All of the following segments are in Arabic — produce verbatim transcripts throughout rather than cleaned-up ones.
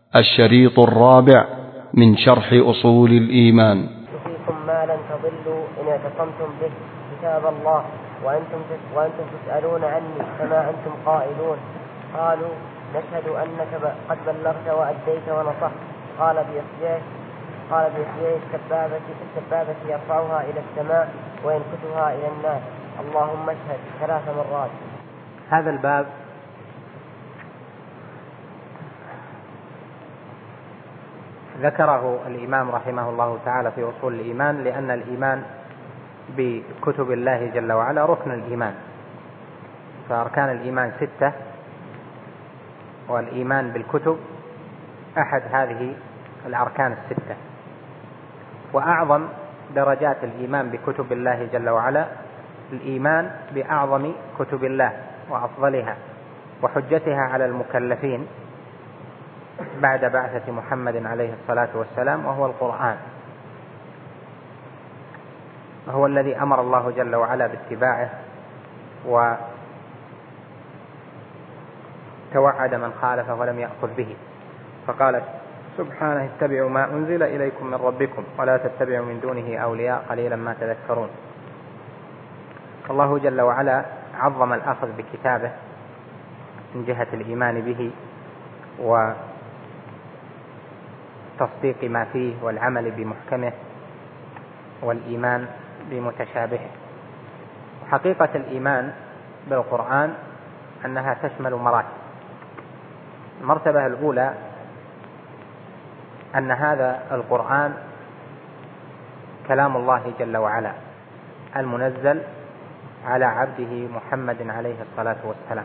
الشريط الرابع من شرح أصول الإيمان. يوصيكم ما لن تضلوا إن اعتصمتم به كتاب الله وأنتم وأنتم تسألون عني كما أنتم قائلون. قالوا نشهد أنك قد بلغت وأديت ونصحت. قال بإصبعه قال بإصبعه السبابة السبابة يرفعها إلى السماء وينكتها إلى الناس اللهم اشهد ثلاث مرات. هذا الباب ذكره الإمام رحمه الله تعالى في أصول الإيمان، لأن الإيمان بكتب الله جل وعلا ركن الإيمان، فأركان الإيمان ستة، والإيمان بالكتب أحد هذه الأركان الستة. وأعظم درجات الإيمان بكتب الله جل وعلا الإيمان بأعظم كتب الله وأفضلها وحجتها على المكلفين بعد بعثة محمد عليه الصلاة والسلام، وهو القرآن، وهو الذي أمر الله جل وعلا باتباعه وتوعد من خالفه ولم يأخذ به، فقال سبحانه اتبعوا ما أنزل إليكم من ربكم ولا تتبعوا من دونه أولياء قليلا ما تذكرون. الله جل وعلا عظم الأخذ بكتابه من جهة الإيمان به وتصديق ما فيه والعمل بمحكمه والإيمان بمتشابهه. حقيقة الإيمان بالقرآن أنها تشمل مراتب. المرتبة الأولى أن هذا القرآن كلام الله جل وعلا المنزل على عبده محمد عليه الصلاة والسلام.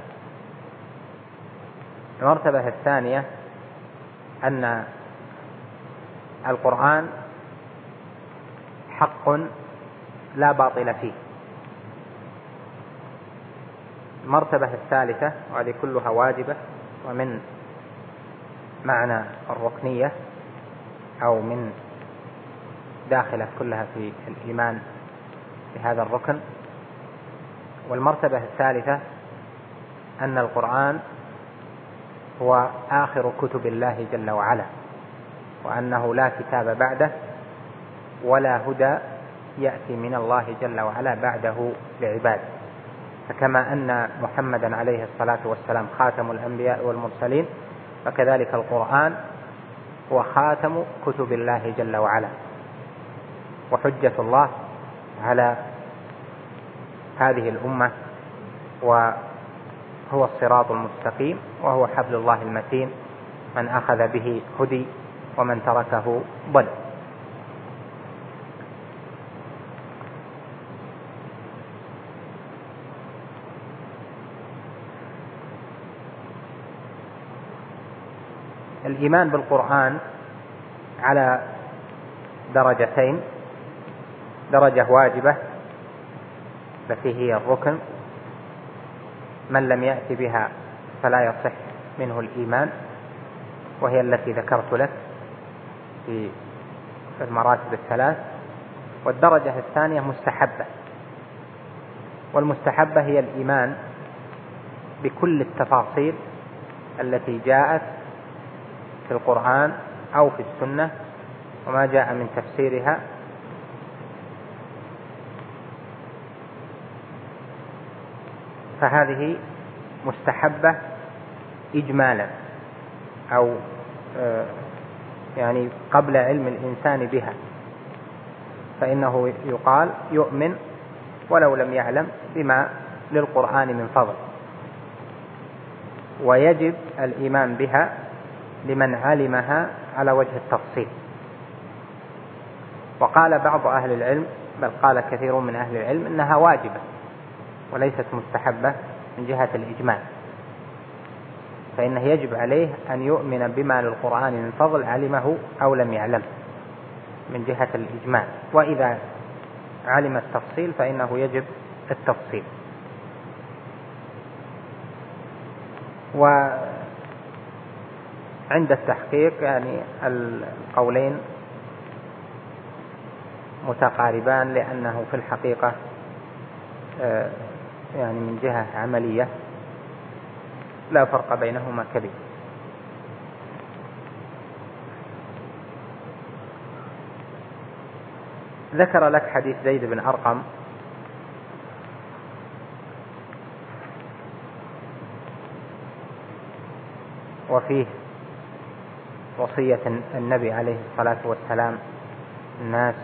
المرتبة الثانية أن القرآن حق لا باطل فيه. المرتبة الثالثة، وهذه كلها واجبة ومن معنى الركنية أو من داخلة كلها في الإيمان بهذا الركن. والمرتبة الثالثة أن القرآن هو آخر كتب الله جل وعلا، وأنه لا كتاب بعده ولا هدى يأتي من الله جل وعلا بعده لعباده. فكما أن محمدا عليه الصلاة والسلام خاتم الأنبياء والمرسلين، فكذلك القرآن هو خاتم كتب الله جل وعلا وحجة الله على هذه الأمة، وهو الصراط المستقيم، وهو حبل الله المتين، من أخذ به هدي ومن تركه ضل. الإيمان بالقرآن على درجتين: درجة واجبة التي هي الركن، من لم يأتي بها فلا يصح منه الإيمان، وهي التي ذكرت لك في المراتب الثلاث. والدرجة الثانية مستحبة، والمستحبة هي الإيمان بكل التفاصيل التي جاءت في القرآن أو في السنة وما جاء من تفسيرها، فهذه مستحبة إجمالا، أو يعني قبل علم الإنسان بها، فإنه يقال يؤمن ولو لم يعلم بما للقرآن من فضل، ويجب الإيمان بها لمن علمها على وجه التفصيل. وقال بعض أهل العلم، بل قال كثير من أهل العلم، إنها واجبة وليست مستحبة من جهة الإجمال، فإنه يجب عليه أن يؤمن بما للقرآن من فضل علمه أو لم يعلم من جهة الإجمال، وإذا علم التفصيل فإنه يجب التفصيل. وعند التحقيق يعني القولين متقاربان، لأنه في الحقيقة يعني من جهة عملية لا فرق بينهما كبير. ذكر لك حديث زيد بن أرقم وفيه وصية النبي عليه الصلاة والسلام الناس،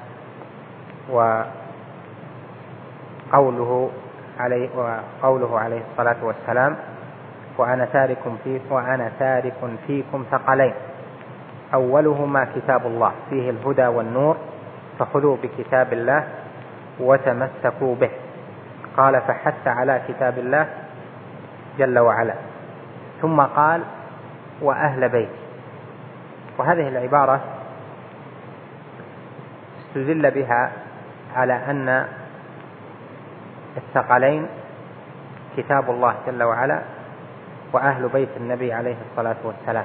وقوله عليه, وقوله عليه الصلاة والسلام وأنا تارك فيكم, وأنا تارك فيكم ثقلين أولهما كتاب الله فيه الهدى والنور فخذوا بكتاب الله وتمسكوا به. قال فحث على كتاب الله جل وعلا، ثم قال وأهل بيتي. وهذه العبارة استدل بها على أن الثقلين كتاب الله جل وعلا وأهل بيت النبي عليه الصلاة والسلام.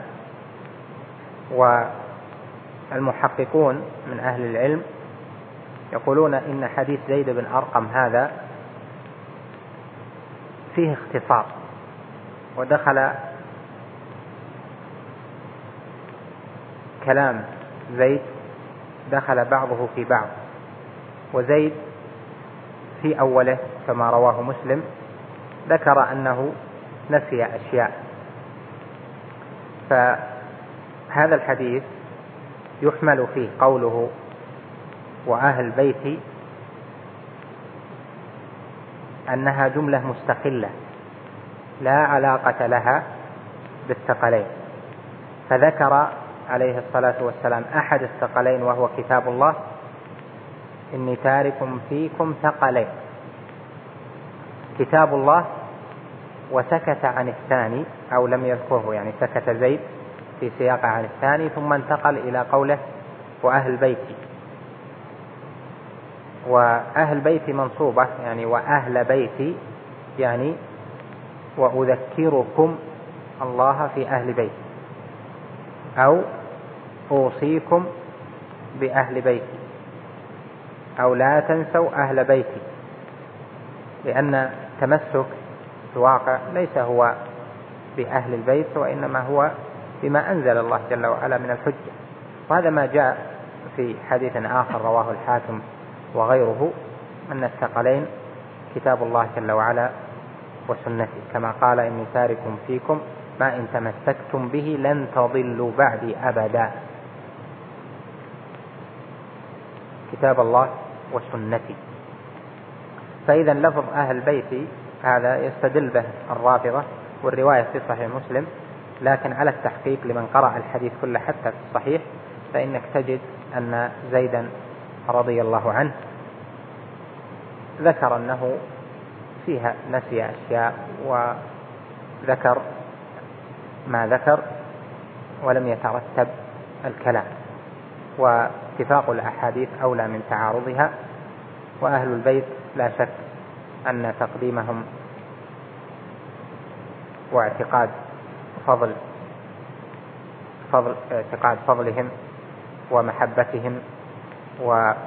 والمحققون من أهل العلم يقولون إن حديث زيد بن أرقم هذا فيه اختصار، ودخل كلام زيد دخل بعضه في بعض، وزيد في أوله كما رواه مسلم ذكر أنه نسي أشياء، فهذا الحديث يحمل فيه قوله وأهل بيتي أنها جملة مستقلة لا علاقة لها بالثقلين، فذكر عليه الصلاة والسلام أحد الثقلين وهو كتاب الله إني تارك فيكم ثقلين كتاب الله، وسكت عن الثاني أو لم يذكره، يعني سكت زيد في سياق عن الثاني ثم انتقل إلى قوله وأهل بيتي. وأهل بيتي منصوبة يعني وأهل بيتي يعني وأذكركم الله في أهل بيتي أو أوصيكم بأهل بيتي أو لا تنسوا أهل بيتي، لأن تمسك الواقع ليس هو بأهل البيت وإنما هو بما أنزل الله جل وعلا من الحجة. وهذا ما جاء في حديث آخر رواه الحاكم وغيره أن الثقلين كتاب الله جل وعلا وسنتي، كما قال إني تارك فيكم ما إن تمسكتم به لن تضلوا بعدي أبدا، كتاب الله وسنتي. فإذا لفظ أهل بيتي هذا يستدل به الرافضة، والرواية في صحيح مسلم، لكن على التحقيق لمن قرأ الحديث كله حتى في الصحيح فإنك تجد أن زيدا رضي الله عنه ذكر أنه فيها نسي أشياء وذكر ما ذكر ولم يترتب الكلام، واتفاق الأحاديث أولى من تعارضها. وأهل البيت لا شك أن تقديمهم واعتقاد فضل فضل اعتقاد فضلهم ومحبتهم وأشباه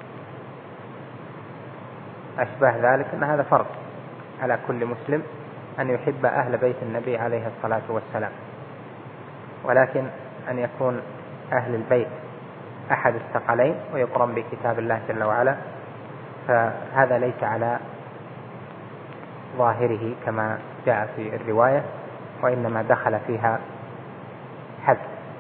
ذلك أن هذا فرض على كل مسلم أن يحب أهل بيت النبي عليه الصلاة والسلام، ولكن أن يكون أهل البيت أحد الثقلين ويقرن بكتاب الله جل وعلا فهذا ليس على ظاهره كما جاء في الرواية، وإنما دخل فيها حذف.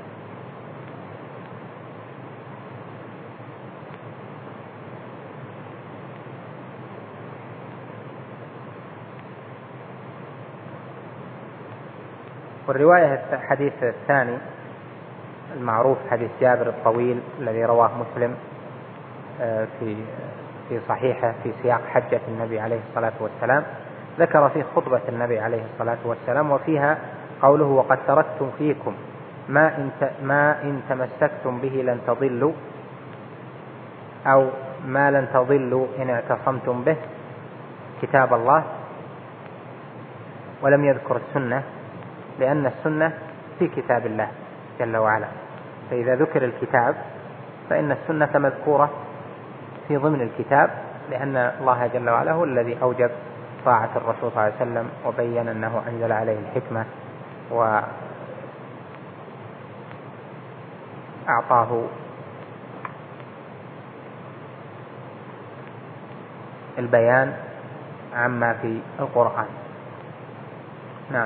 والرواية الحديث الثاني المعروف حديث جابر الطويل الذي رواه مسلم في في صحيحه في سياق حجة النبي عليه الصلاة والسلام، ذكر فيه خطبة النبي عليه الصلاة والسلام وفيها قوله وقد تركتم فيكم ما إن ما إن تمسكتم به لن تضلوا أو ما لن تضلوا إن اعتصمتم به كتاب الله، ولم يذكر السنة لأن السنة في كتاب الله جل وعلا، فإذا ذكر الكتاب فإن السنة مذكورة في ضمن الكتاب، لأن الله جل وعلا هو الذي أوجب طاعة الرسول صلى الله عليه وسلم وبين أنه أنزل عليه الحكمة وأعطاه البيان عما في القرآن. نعم.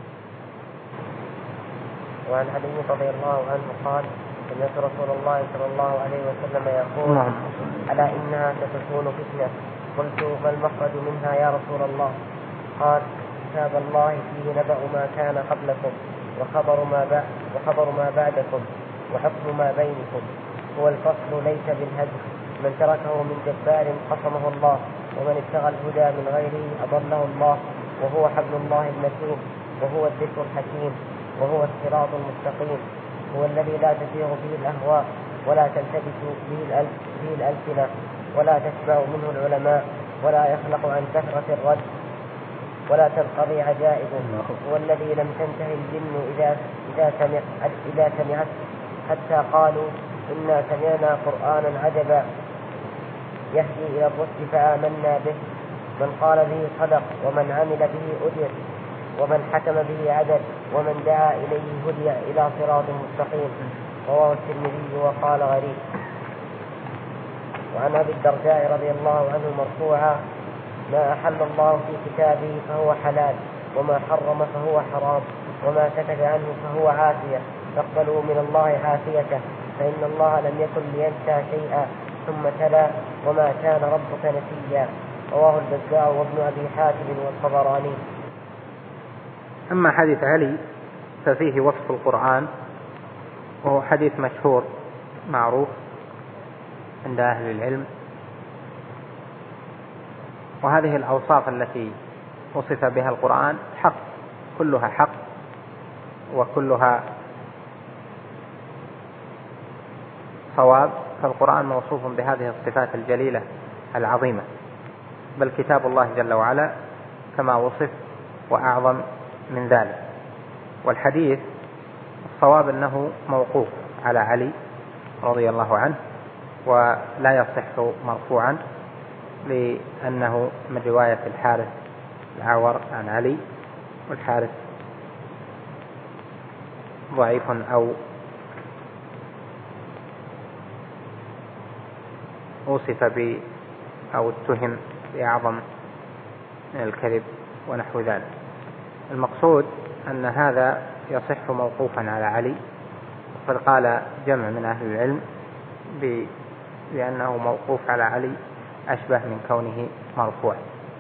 وعن علي رضي الله عنه قال سمعت رسول الله صلى الله عليه وسلم يقول نعم. ألا إنها ستكون فتنة. قلت ما المخرج منها يا رسول الله؟ قال كتاب الله فيه نبأ ما كان قبلكم وخبر ما بعد وخبر ما بعدكم وحكم ما بينكم. هو الفصل ليس بالهدف. من تركه من جبار قصمه الله ومن ابتغى الهدى من غيره أضله الله. وهو حبل الله المتين وهو الذكر الحكيم وهو الصراط المستقيم. هو الذي لا تسيغ به الأهواء ولا تلتبس به الألسنة ولا تشبع منه العلماء ولا يخلق عن كثرة الرد ولا تنقضي عجائبه. هو الذي لم تنتهي الجن إذا إذا سمع إذا سمعت حتى قالوا إنا سمعنا قرآنا عجبا يهدي إلى الرشد فآمنا به. من قال به صدق ومن عمل به أجر ومن حكم به عدل ومن دعا إليه هدي إلى صراط مستقيم. رواه الترمذي وقال غريب. وعن أبي الدرداء رضي الله عنه مرفوعا ما أحل الله في كتابه فهو حلال وما حرم فهو حرام وما سكت عنه فهو عافية فاقبلوا من الله عافيته فإن الله لم يكن لينسى شيئا. ثم تلا وما كان ربك نسيا. رواه البزار وابن أبي حاتم والطبراني. أما حديث علي ففيه وصف القرآن وهو حديث مشهور معروف عند أهل العلم. وهذه الأوصاف التي وصف بها القرآن حق، كلها حق وكلها صواب. فالقرآن موصوف بهذه الصفات الجليلة العظيمة، بل كتاب الله جل وعلا كما وصف وأعظم من ذلك. والحديث الصواب أنه موقوف على علي رضي الله عنه ولا يصح مرفوعا، لأنه من رواية الحارث الأعور عن علي، والحارث ضعيف أو وصف ب أو اتهم بأعظم من الكذب ونحو ذلك. المقصود أن هذا يصح موقوفا على علي، وقد قال جمع من أهل العلم بأنه موقوف على علي أشبه من كونه مرفوع.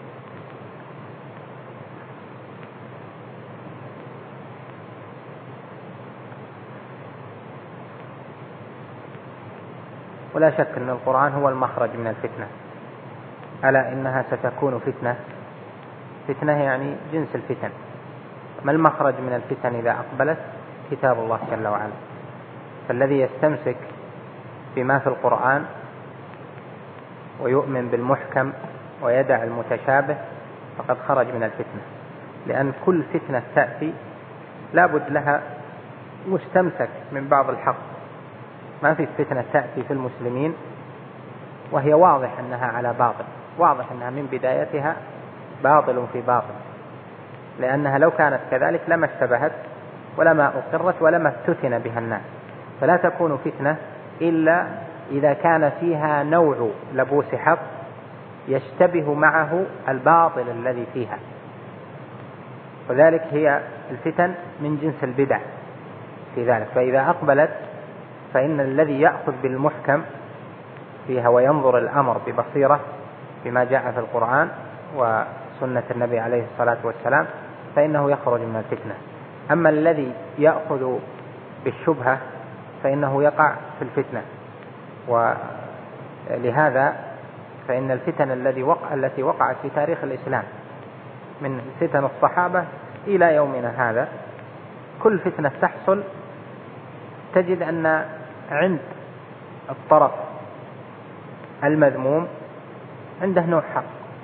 ولا شك أن القرآن هو المخرج من الفتنة. ألا إنها ستكون فتنة. فتنة يعني جنس الفتن. ما المخرج من الفتن إذا أقبلت؟ كتاب الله جل وعلا. فالذي يستمسك بما في القرآن ويؤمن بالمحكم ويدع المتشابه فقد خرج من الفتنة، لأن كل فتنة تأتي لابد لها مستمسك من بعض الحق. ما في فتنة تأتي في المسلمين وهي واضح أنها على باطل، واضح أنها من بدايتها باطل في باطل، لأنها لو كانت كذلك لما اشتبهت ولما أقرت ولما افتتن بها الناس. فلا تكون فتنة إلا إذا كان فيها نوع لبوس حق يشتبه معه الباطل الذي فيها، وذلك هي الفتن من جنس البدع في ذلك. فإذا أقبلت فإن الذي يأخذ بالمحكم فيها وينظر الأمر ببصيرة بما جاء في القرآن وسنة النبي عليه الصلاة والسلام فإنه يخرج من الفتنة. أما الذي يأخذ بالشبهة فإنه يقع في الفتنة. ولهذا فإن الفتن الذي وقع التي وقعت في تاريخ الإسلام من فتن الصحابة إلى يومنا هذا، كل فتنة تحصل تجد أن عند الطرف المذموم عنده نوع حق،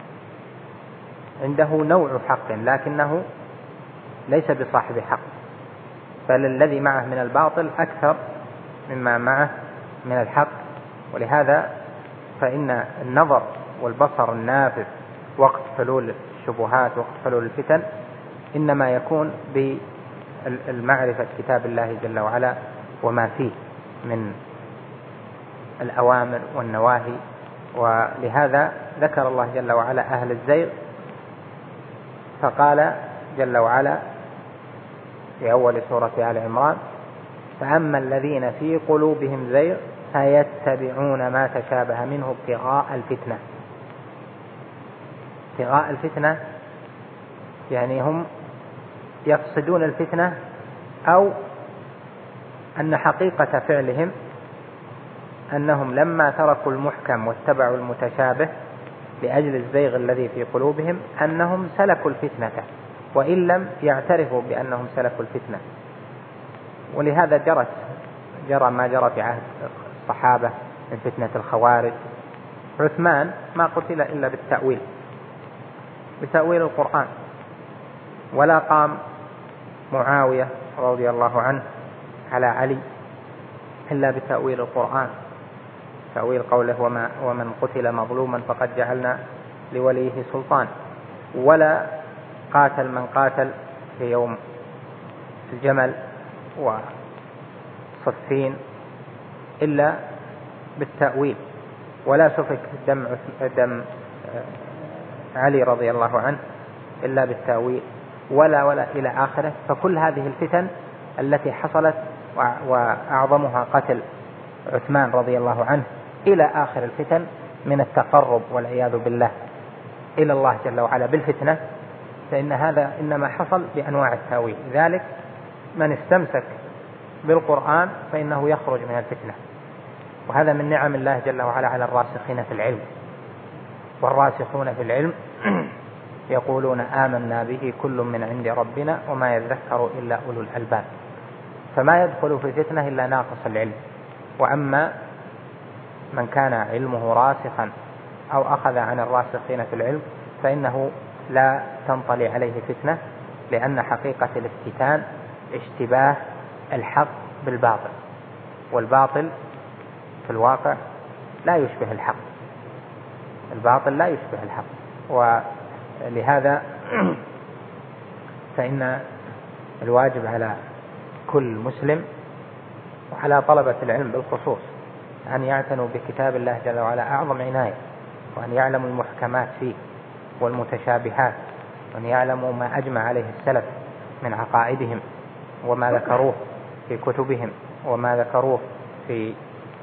عنده نوع حق لكنه ليس بصاحب حق، بل الذي معه من الباطل أكثر مما معه من الحق. ولهذا فإن النظر والبصر النافذ وقت حلول الشبهات وقت حلول الفتن إنما يكون بالمعرفة كتاب الله جل وعلا وما فيه من الأوامر والنواهي. ولهذا ذكر الله جل وعلا أهل الزيغ فقال جل وعلا في أول سورة آل عمران: فأما الذين في قلوبهم زيغ فيتبعون ما تشابه منه ابتغاء الفتنة. ابتغاء الفتنة يعني هم يقصدون الفتنة، أو أن حقيقة فعلهم أنهم لما تركوا المحكم واتبعوا المتشابه لأجل الزيغ الذي في قلوبهم أنهم سلكوا الفتنة وإن لم يعترفوا بأنهم سلكوا الفتنة. ولهذا جرت جرى ما جرى في عهد الصحابة من فتنة الخوارج. عثمان ما قتل إلا بالتأويل بتأويل القرآن، ولا قام معاوية رضي الله عنه على علي إلا بتأويل القرآن، تأويل قوله: وما ومن قتل مظلوما فقد جعلنا لوليه سلطان. ولا قاتل من قاتل في يوم الجمل وصفين إلا بالتأويل، ولا سفك دم, دم علي رضي الله عنه إلا بالتأويل، ولا ولا إلى آخره. فكل هذه الفتن التي حصلت وأعظمها قتل عثمان رضي الله عنه إلى آخر الفتن من التقرب والعياذ بالله إلى الله جل وعلا بالفتنة، فإن هذا إنما حصل بأنواع التأويل. لذلك من استمسك بالقرآن فإنه يخرج من الفتنة، وهذا من نعم الله جل وعلا على الراسخين في العلم. والراسخون في العلم يقولون آمنا به كل من عند ربنا وما يذكر إلا أولو الألباب. فما يدخل في الفتنة إلا ناقص العلم. وأما من كان علمه راسخا أو أخذ عن الراسخين في العلم فإنه لا تنطلي عليه فتنة، لأن حقيقة الافتتان اشتباه الحق بالباطل، والباطل في الواقع لا يشبه الحق، الباطل لا يشبه الحق. ولهذا فإن الواجب على كل مسلم وعلى طلبة العلم بالخصوص أن يعتنوا بكتاب الله جل وعلا أعظم عناية، وأن يعلموا المحكمات فيه والمتشابهات، وأن يعلموا ما أجمع عليه السلف من عقائدهم وما ذكروه في كتبهم وما ذكروه في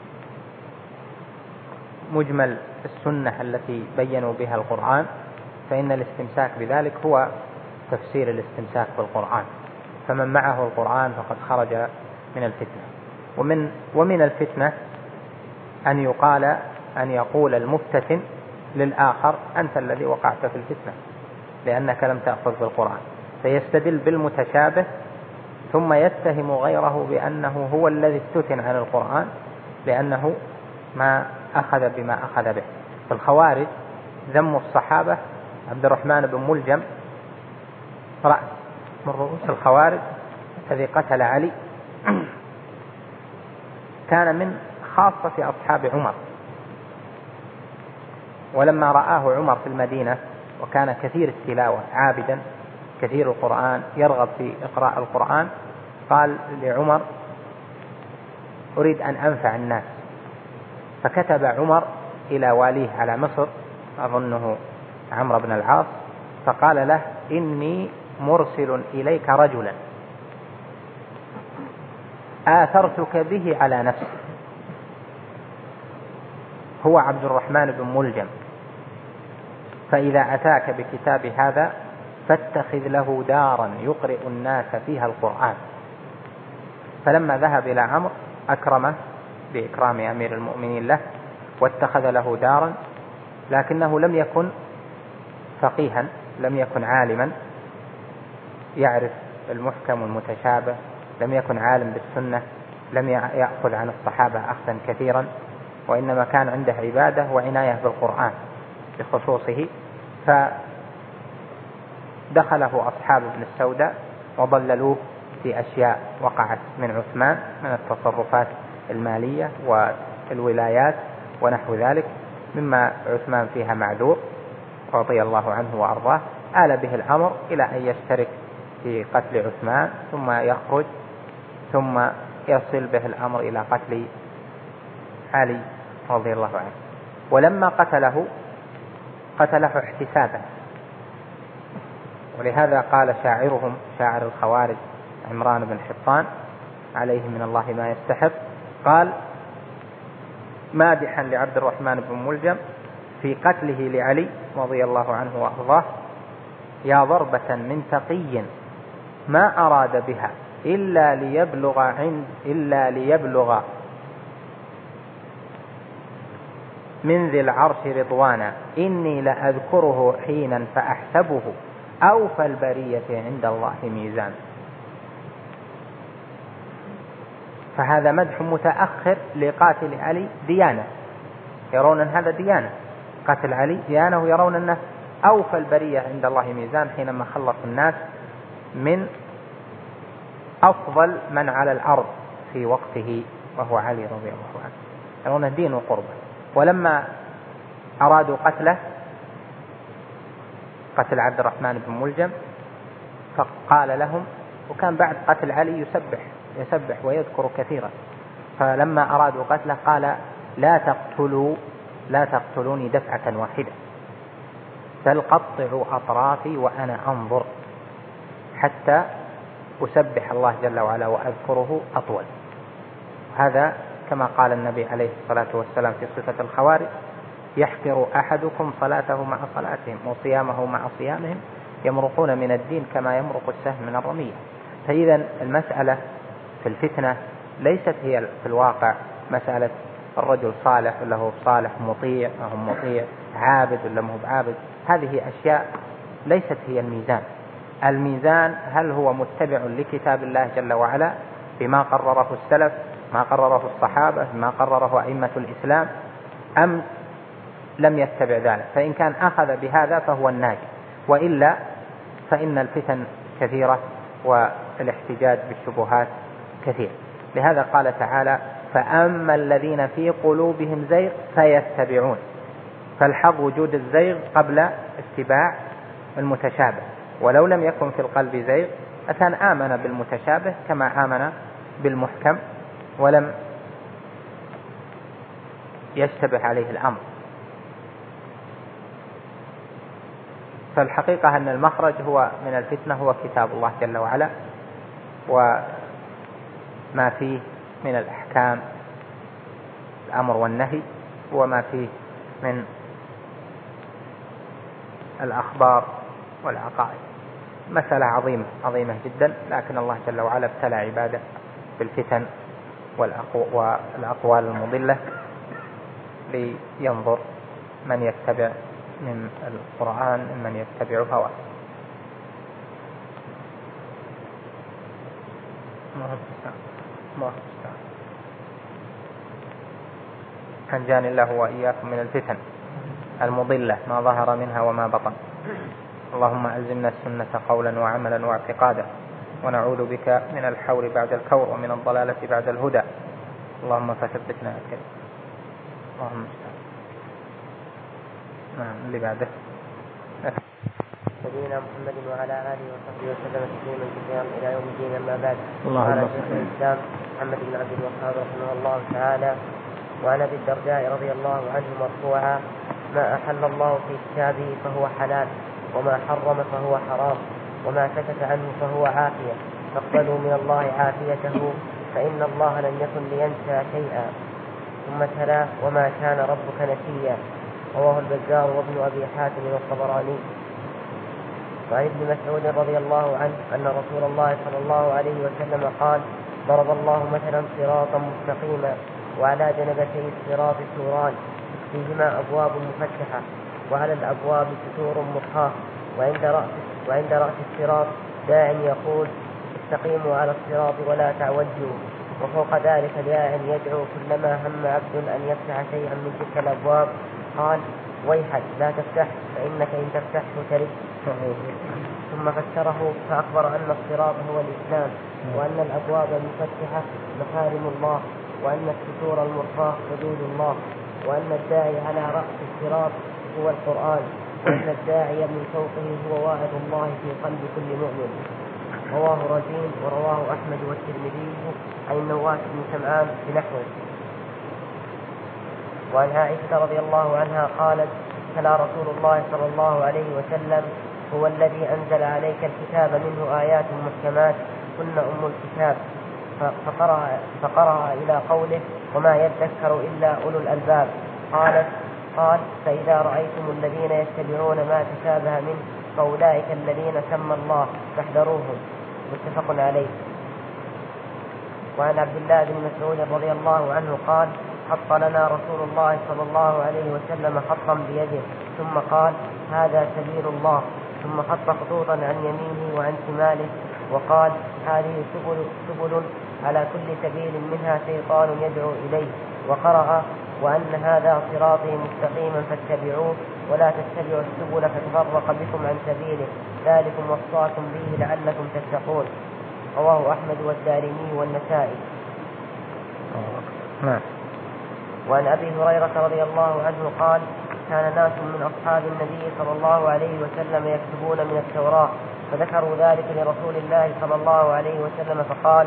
مجمل السنة التي بينوا بها القرآن. فإن الاستمساك بذلك هو تفسير الاستمساك بالقرآن. فمن معه القرآن فقد خرج من الفتنة. ومن ومن الفتنة أن يقال أن يقول المفتتن للآخر: أنت الذي وقعت في الفتنة لأنك لم تأخذ بالقرآن، فيستدل بالمتشابه ثم يتهم غيره بأنه هو الذي افتتن عن القرآن لأنه ما أخذ بما أخذ به. فالخوارج ذموا الصحابة. عبد الرحمن بن ملجم رأس من رؤوس الخوارج الذي قتل علي كان من خاصة أصحاب عمر، ولما رآه عمر في المدينة وكان كثير التلاوة عابدا كثير القرآن يرغب في إقراء القرآن قال لعمر: أريد أن أنفع الناس. فكتب عمر إلى واليه على مصر أظنه عمرو بن العاص فقال له: إني مرسل إليك رجلا آثرتك به على نفسي، هو عبد الرحمن بن ملجم، فإذا أتاك بكتاب هذا فاتخذ له دارا يقرئ الناس فيها القرآن. فلما ذهب إلى عمرو أكرمه بإكرام أمير المؤمنين له واتخذ له دارا، لكنه لم يكن فقيها، لم يكن عالما يعرف المحكم والمتشابه، لم يكن عالم بالسنة، لم يأخذ عن الصحابة أخذا كثيرا، وإنما كان عنده عبادة وعناية بالقرآن بخصوصه. فدخله أصحاب ابن السوداء وضللوه في أشياء وقعت من عثمان من التصرفات المالية والولايات ونحو ذلك، مما عثمان فيها معذور رضي الله عنه وأرضاه. آل به الأمر إلى أن يشترك في قتل عثمان ثم يخرج، ثم يصل به الأمر إلى قتل علي رضي الله عنه. ولما قتله قتله احتسابا. ولهذا قال شاعرهم شاعر الخوارج عمران بن حطان عليه من الله ما يستحق، قال مادحا لعبد الرحمن بن ملجم في قتله لعلي رضي الله عنه وأرضاه: يا ضربة من تقي ما أراد بها إلا ليبلغ عند إلا ليبلغ من ذي العرش رضوانا، إني لأذكره حينا فأحسبه أوفى البرية عند الله ميزان. فهذا مدح متأخر لقاتل علي ديانة، يرون أن هذا ديانة، قتل علي ديانة، ويرون أنه أوفى البرية عند الله ميزان حينما خلص الناس من أفضل من على الأرض في وقته وهو علي رضي الله عنه، يرون الدين وقربه. ولما أرادوا قتله قتل عبد الرحمن بن ملجم فقال لهم، وكان بعد قتل علي يسبح يسبح ويذكر كثيرا، فلما أرادوا قتله قال: لا تقتلوا لا تقتلوني دفعة واحدة، بل قطعوا أطرافي وأنا أنظر حتى أسبح الله جل وعلا وأذكره أطول. هذا كما قال النبي عليه الصلاة والسلام في صفة الخوارج: يحقر أحدكم صلاته مع صلاتهم وصيامه مع صيامهم، يمرقون من الدين كما يمرق السهم من الرمية. فإذا المسألة في الفتنة ليست هي في الواقع مسألة الرجل صالح ولا هو صالح، مطيع أو مطيع، عابد ولا مو بعابد. هذه أشياء ليست هي الميزان. الميزان هل هو متبع لكتاب الله جل وعلا بما قرره السلف، ما قرره الصحابة، ما قرره أئمة الإسلام، أم لم يتبع ذلك؟ فإن كان أخذ بهذا فهو الناجي، وإلا فإن الفتن كثيرة والاحتجاج بالشبهات كثير. لهذا قال تعالى: فأما الذين في قلوبهم زيغ فيتبعون. فالحظ وجود الزيغ قبل اتباع المتشابه، ولو لم يكن في القلب زيغ أكان آمن بالمتشابه كما آمن بالمحكم ولم يشتبه عليه الأمر. فالحقيقة أن المخرج هو من الفتنة هو كتاب الله جل وعلا وما فيه من الأحكام الأمر والنهي، وما فيه من الأخبار والعقائد. مسألة عظيمة عظيمة جدا، لكن الله جل وعلا ابتلى عباده بالفتن والأقوال المضلة لينظر من يتبع من القرآن من يتبع هواه. أنجاني الله وإياكم من الفتن المضلة ما ظهر منها وما بطن. اللهم ألزمنا السنة قولا وعملا واعتقادا، ونعوذ بك من الحور بعد الكور ومن الضلالة بعد الهدى. اللهم فثبتنا أكل. اللهم استعان. نعم، اللي بعده. نبينا محمد وعلى آله وصحبه وسلم تسليما كثيرا إلى يوم الدين. أما بعد، قال شيخ الإسلام محمد بن عبد الوهاب رحمه الله تعالى: وعن أبي الدرداء رضي الله عنه مرفوعا: ما أحل الله في كتابه فهو حلال، وما حرم فهو حرام، وما سكت عنه فهو عافية، فاقبلوا من الله عافيته، فإن الله لم يكن لينسى شيئا. ثم تلا: وما كان ربك نسيا. رواه البزار وابن أبي حاتم والطبراني. وعن ابن مسعود رضي الله عنه أن رسول الله صلى الله عليه وسلم قال: ضرب الله مثلا صراطا مستقيما، وعلى جنبتي الصراط سوران فيهما أبواب مفتحة، وعلى الأبواب ستور مرخاة، وعند رأس, وعند رأس الصراط داع يقول: استقيموا على الصراط ولا تعوجوا. وفوق ذلك داع يدعو كلما هم عبد أن يفتح شيئا من تلك الأبواب قال: ويحك لا تفتح، فإنك إن تفتحه ترد. ثم فسره فأخبر أن الصراط هو الإسلام، وأن الأبواب المفتحة محارم الله، وأن الستور المرخاة حدود الله، وأن الداعي على رأس الصراط هو القرآن، وأن الداعي من فوقه هو واعظ الله في قلب كل مؤمن. رواه رزين ورواه أحمد والترمذي عن النواس بن سمعان بنحوه. وعن عائشة رضي الله عنها قالت: تلا رسول الله صلى الله عليه وسلم: هو الذي أنزل عليك الكتاب منه آيات محكمات كن أم الكتاب، فقرأ, فقرأ إلى قوله: وما يذكر إلا أولو الألباب. قالت قال: فإذا رأيتم الذين يتبعون ما تشابه منه فأولئك الذين سمى الله فاحذروهم. متفق عليه. وعن عبد الله بن مسعود رضي الله عنه قال: خط لنا رسول الله صلى الله عليه وسلم خطا بيده ثم قال: هذا سبيل الله، ثم خط خطوطا عن يمينه وعن شماله وقال: هذه سبل, سبل على كل سبيل منها شيطان يدعو إليه، وقرأ: وأن هذا صراطي مستقيما فاتبعوه ولا تتبعوا السبل فتفرق بكم عن سبيله، ذلكم وصاكم به لعلكم تتقون. رواه أحمد والدارمي والنسائي. نعم. وعن أبي هريرة رضي الله عنه قال: كان ناس من أصحاب النبي صلى الله عليه وسلم يكتبون من التوراة، فذكروا ذلك لرسول الله صلى الله عليه وسلم فقال: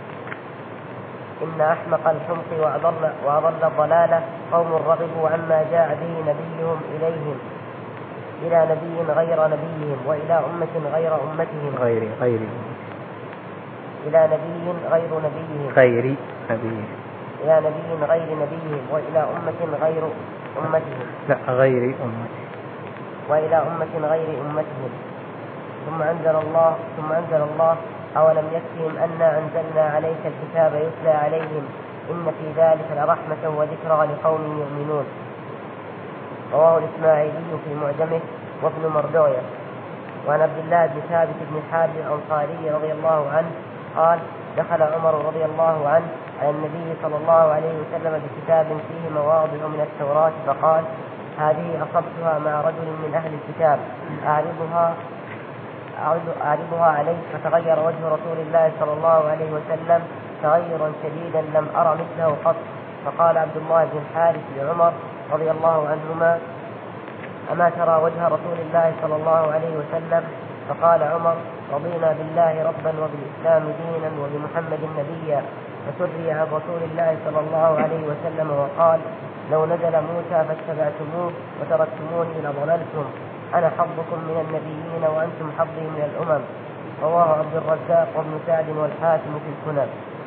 إن أحمق الحمق وأضل, وأضل الضلالة قوم رغبوا عما جاء به نبيهم إليهم إلى نبي غير نبيهم وإلى أمة غير أمتهم غير غير إلى نبي غير نبيهم غير نبيهم إلى نبي غير نبيهم وإلى أمة غير أمتهم لا غير أمتهم وإلى أمة غير أمتهم ثم أنزل الله ثم أنزل الله: أولم يكفهم أنا أنزلنا عليك الكتاب يتلى عليهم إن في ذلك لرحمة وذكرى لقوم يؤمنون. رواه الإسماعيلي في معجمه وابن مردوية. وعن عبد الله بن ثابت بن حارث الأنصاري رضي الله عنه قال: دخل عمر رضي الله عنه على النبي صلى الله عليه وسلم بكتاب فيه مواضع من التوراة فقال: هذه أصبتها مع رجل من أهل الكتاب أعرضها أعرضها عليه. فتغير وجه رسول الله صلى الله عليه وسلم تغيرا شديدا لم أرى مثله قط. فقال عبد الله بن الحارث لعمر رضي الله عنهما: أما ترى وجه رسول الله صلى الله عليه وسلم؟ فقال عمر: رضينا بالله ربا وبالإسلام دينا وبمحمد نبيا. فسري عن رسول الله صلى الله عليه وسلم وقال: لو نزل موسى فاتبعتموه وتركتموني لضللتم، أنا حظكم من النبيين وأنتم حظي من الأمم. رواه عبد الرزاق وابن سعد والحاكم في السنن.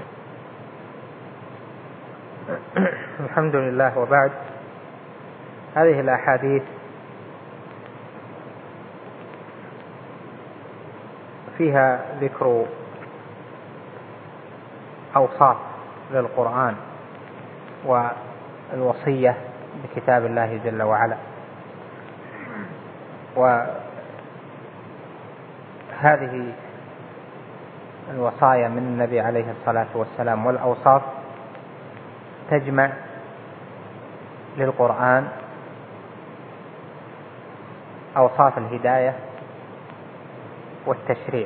الحمد لله. وبعد، هذه الأحاديث فيها ذكر أوصاف للقرآن والوصية بكتاب الله جل وعلا. وهذه الوصايا من النبي عليه الصلاة والسلام والأوصاف تجمع للقرآن أوصاف الهداية والتشريع،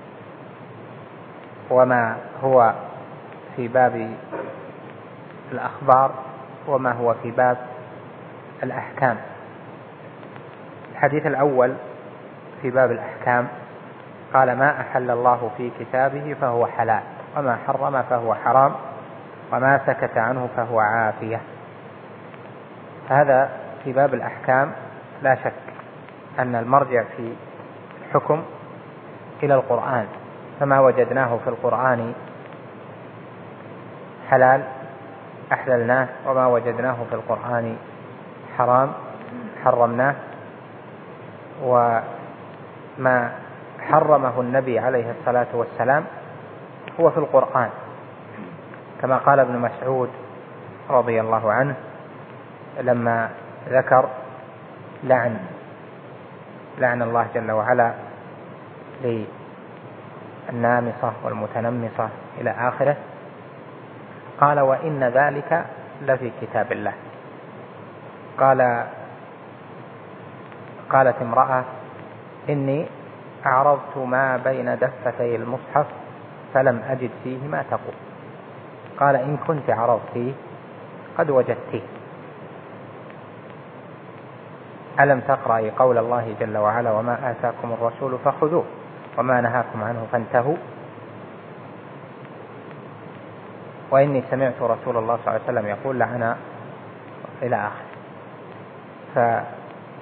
وما هو في باب الأخبار وما هو في باب الأحكام. الحديث الأول في باب الأحكام قال: ما أحل الله في كتابه فهو حلال، وما حرم فهو حرام، وما سكت عنه فهو عافية. هذا في باب الأحكام. لا شك أن المرجع في الحكم إلى القرآن، فما وجدناه في القرآن حلال أحللناه، وما وجدناه في القرآن حرام حرمناه. وما حرمه النبي عليه الصلاة والسلام هو في القرآن، كما قال ابن مسعود رضي الله عنه لما ذكر لعن لعن الله جل وعلا للنامصة والمتنمصة إلى آخره، قال: وإن ذلك لفي كتاب الله. قال قالت امرأة: إني أعرضت ما بين دفتي المصحف فلم أجد فيه ما تقول. قال: إن كنت عرضتيه قد وجدتيه. ألم تقرأي قول الله جل وعلا: وما آتاكم الرسول فخذوه وما نهاكم عنه فانتهوا. وإني سمعت رسول الله صلى الله عليه وسلم يقول: لعن إلى آخر.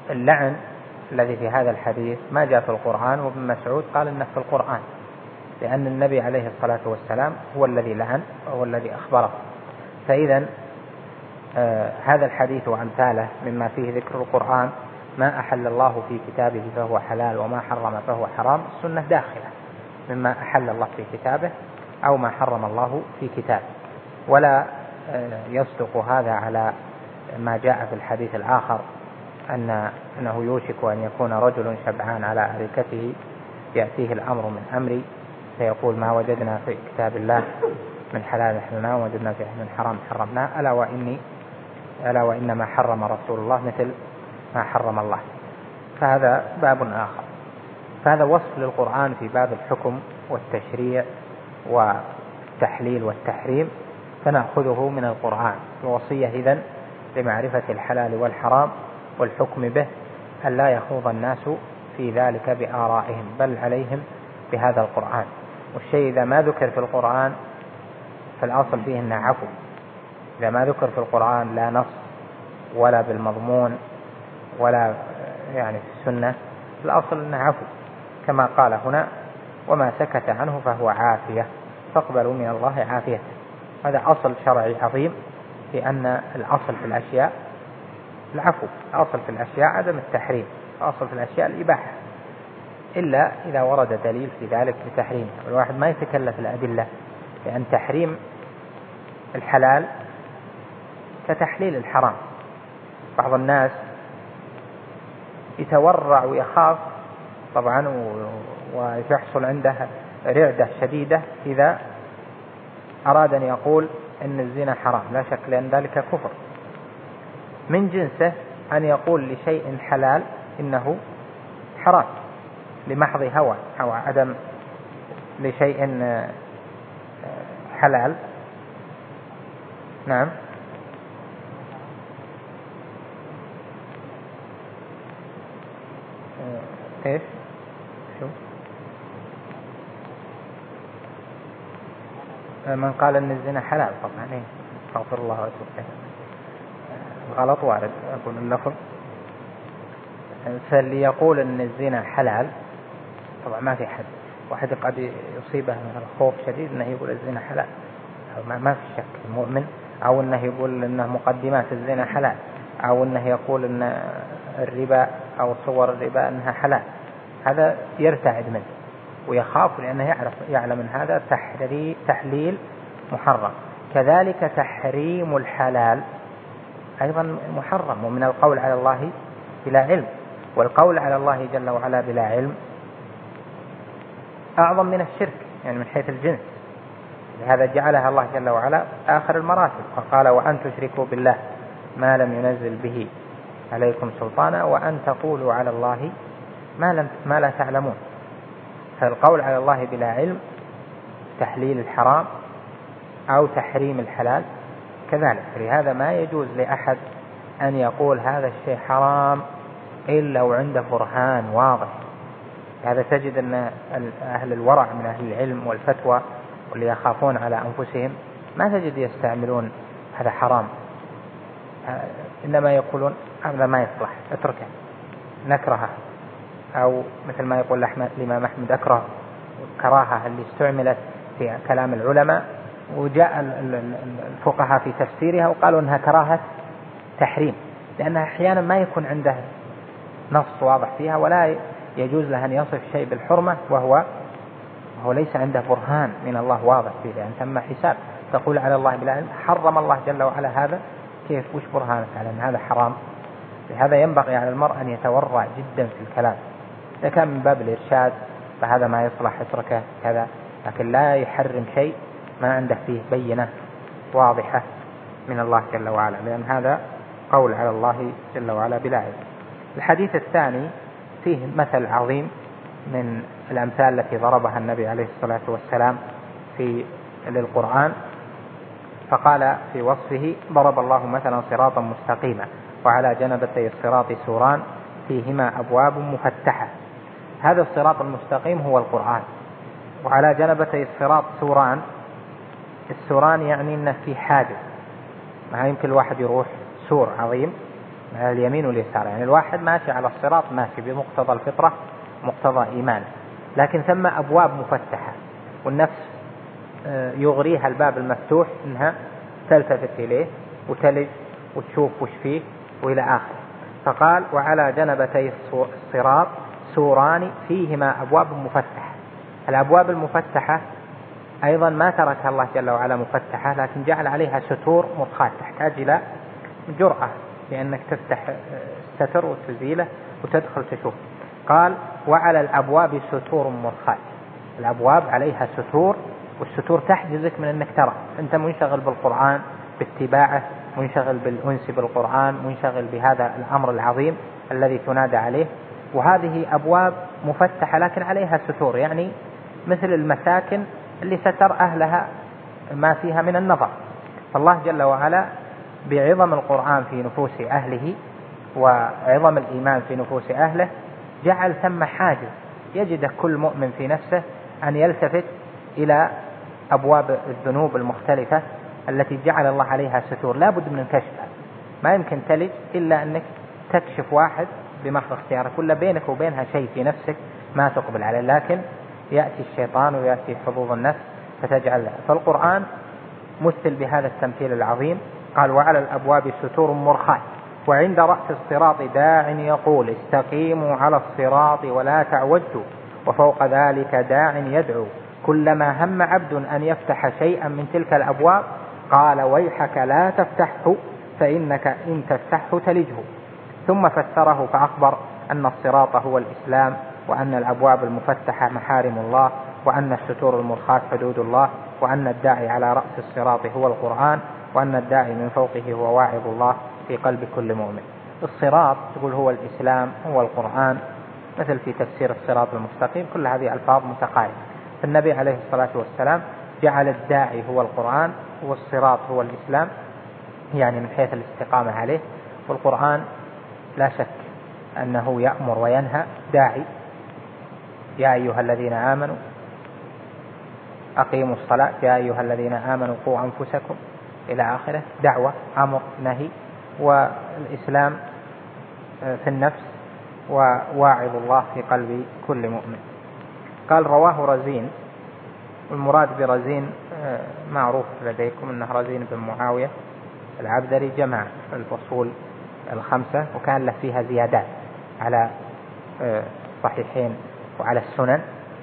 اللعن الذي في هذا الحديث ما جاء في القرآن، وابن مسعود قال إنه في القرآن، لأن النبي عليه الصلاة والسلام هو الذي لعن وهو الذي أخبره. فإذا آه هذا الحديث وأمثاله مما فيه ذكر القرآن، ما أحل الله في كتابه فهو حلال وما حرم فهو حرام، السنة داخلة مما أحل الله في كتابه أو ما حرم الله في كتابه، ولا آه يصدق هذا على ما جاء في الحديث الآخر أن أنه يوشك أن يكون رجل شبعان على أريكته يأتيه الأمر من أمري فيقول ما وجدنا في كتاب الله من حلال حللناه ووجدنا فيه من حرام حرمناه، ألا وإني ألا وإنما حرم رسول الله مثل ما حرم الله. فهذا باب آخر. فهذا وصف للقرآن في باب الحكم والتشريع والتحليل والتحريم، فنأخذه من القرآن. الوصية إذن لمعرفة الحلال والحرام والحكم به، أن لا يخوض الناس في ذلك بآرائهم، بل عليهم بهذا القرآن. والشيء إذا ما ذكر في القرآن فالأصل فيه أنه عفو. إذا ما ذكر في القرآن لا نص ولا بالمضمون ولا يعني في السنة، الأصل أنه عفو، كما قال هنا وما سكت عنه فهو عافية، فاقبلوا من الله عافية. هذا أصل شرعي عظيم، لأن الأصل في الأشياء العفو، الأصل في الأشياء عدم التحريم، الأصل في الأشياء الإباحة، إلا إذا ورد دليل في ذلك بتحريم. الواحد ما يتكلف الأدلة، لأن تحريم الحلال كتحليل الحرام. بعض الناس يتورع ويخاف طبعا ويحصل عنده رعدة شديدة إذا أراد أن يقول إن الزنا حرام، لا شك لأن ذلك كفر. من جنسه أن يقول لشيء حلال إنه حرام لمحض هوى أو عدم لشيء حلال. نعم. كيف؟ شو؟ من قال ان الزنا حلال طبعا ايه، استغفر الله واتوب اليه، غلط وارد اقول اللفظ. فاللي يقول ان الزنا حلال طبعا ما في حد، واحد قد يصيبه من الخوف شديد انه يقول الزنا حلال، ما في شك المؤمن، او انه يقول انه مقدمات الزنا حلال، او انه يقول ان الربا او صور الربا انها حلال، هذا يرتعد منه ويخاف، لأنه يعرف يعلم من هذا تحليل محرم. كذلك تحريم الحلال أيضا محرم، ومن القول على الله بلا علم، والقول على الله جل وعلا بلا علم أعظم من الشرك يعني من حيث الجنس. لهذا جعلها الله جل وعلا آخر المراتب، فقال وأن تشركوا بالله ما لم ينزل به عليكم سلطانا وأن تقولوا على الله ما, لم ما لا تعلمون. فالقول على الله بلا علم تحليل الحرام أو تحريم الحلال كذلك. لهذا ما يجوز لأحد أن يقول هذا الشيء حرام إلا وعنده برهان واضح. هذا تجد أن أهل الورع من أهل العلم والفتوى واللي يخافون على أنفسهم ما تجد يستعملون هذا حرام، إنما يقولون هذا ما يصلح اتركه نكرهه، أو مثل ما يقول الإمام أحمد أكره، كراهة اللي استعملت في كلام العلماء وجاء الفقهاء في تفسيرها وقالوا أنها كراهة تحريم، لأنها أحيانا ما يكون عنده نص واضح فيها، ولا يجوز له أن يصف شيء بالحرمة وهو وهو ليس عنده برهان من الله واضح فيه، لأن ثم حساب. تقول على الله بلا علم حرم الله جل وعلا هذا، كيف وش برهانك على أن هذا حرام؟ لهذا ينبغي على المرء أن يتورع جدا في الكلام. إذا كان من باب الإرشاد فهذا ما يصلح اتركه كذا، لكن لا يحرم شيء ما عنده فيه بينة واضحة من الله جل وعلا، لأن هذا قول على الله جل وعلا بلا علم. الحديث الثاني فيه مثل عظيم من الأمثال التي ضربها النبي عليه الصلاة والسلام في للقرآن، فقال في وصفه ضرب الله مثلا صراطا مستقيما وعلى جنبتي الصراط سوران فيهما أبواب مفتحة. هذا الصراط المستقيم هو القرآن، وعلى جنبتي الصراط سوران. السوران يعني أنه في حاجز، ما يمكن الواحد يروح سور عظيم على اليمين واليسار. يعني الواحد ماشي على الصراط ماشي بمقتضى الفطرة مقتضى إيمان، لكن ثم أبواب مفتحة والنفس يغريها الباب المفتوح إنها تلتفت إليه وتلج وتشوف وش فيه وإلى آخره. فقال وعلى جنبتي الصراط سوران فيهما أبواب مفتحة. الأبواب المفتحة أيضا ما تركها الله جل وعلا مفتحة، لكن جعل عليها ستور مرخاة تحتاج إلى جرأة لأنك تفتح الستر وتزيله وتدخل تشوف. قال وعلى الأبواب ستور مرخاة، الأبواب عليها ستور، والستور تحجزك من أنك ترى. أنت منشغل بالقرآن باتباعه، منشغل بالأنس بالقرآن، منشغل بهذا الأمر العظيم الذي تنادى عليه. وهذه أبواب مفتحة لكن عليها ستور، يعني مثل المساكن اللي ستر أهلها ما فيها من النظر. فالله جل وعلا بعظم القرآن في نفوس أهله وعظم الإيمان في نفوس أهله جعل ثم حاجز يجد كل مؤمن في نفسه أن يلتفت إلى أبواب الذنوب المختلفة التي جعل الله عليها ستور لا بد من كشفها. ما يمكن تلج إلا أنك تكشف واحد بمحض اختيارك، ولا بينك وبينها شيء في نفسك ما تقبل عليه، لكن يأتي الشيطان ويأتي حظوظ النفس فتجعل لها. فالقرآن مثل بهذا التمثيل العظيم. قال وعلى الأبواب ستور مرخاة وعند رأس الصراط داع يقول استقيموا على الصراط ولا تعوجوا وفوق ذلك داع يدعو كلما هم عبد أن يفتح شيئا من تلك الأبواب قال ويحك لا تفتحه فإنك إن تفتحه تلجه. ثم فسره فأخبر أن الصراط هو الإسلام، وأن الأبواب المفتحة محارم الله، وأن الستور المرخاة حدود الله، وأن الداعي على رأس الصراط هو القرآن، وأن الداعي من فوقه هو واعظ الله في قلب كل مؤمن. الصراط تقول هو الإسلام هو القرآن، مثل في تفسير الصراط المستقيم، كل هذه ألفاظ متقاربة. فالنبي عليه الصلاة والسلام جعل الداعي هو القرآن والصراط هو الإسلام، يعني من حيث الاستقامة عليه. والقرآن لا شك أنه يأمر وينهى. داعي يا أيها الذين آمنوا أقيموا الصلاة، يا أيها الذين آمنوا قوا أنفسكم إلى آخره. دعوة أمر نهي. والإسلام في النفس وواعظ الله في قلب كل مؤمن. قال رواه رزين، والمراد برزين معروف لديكم أنه رزين بن معاوية العبدري، جمع الفصول الخمسة وكان له فيها زيادات على صحيحين وعلى السنن،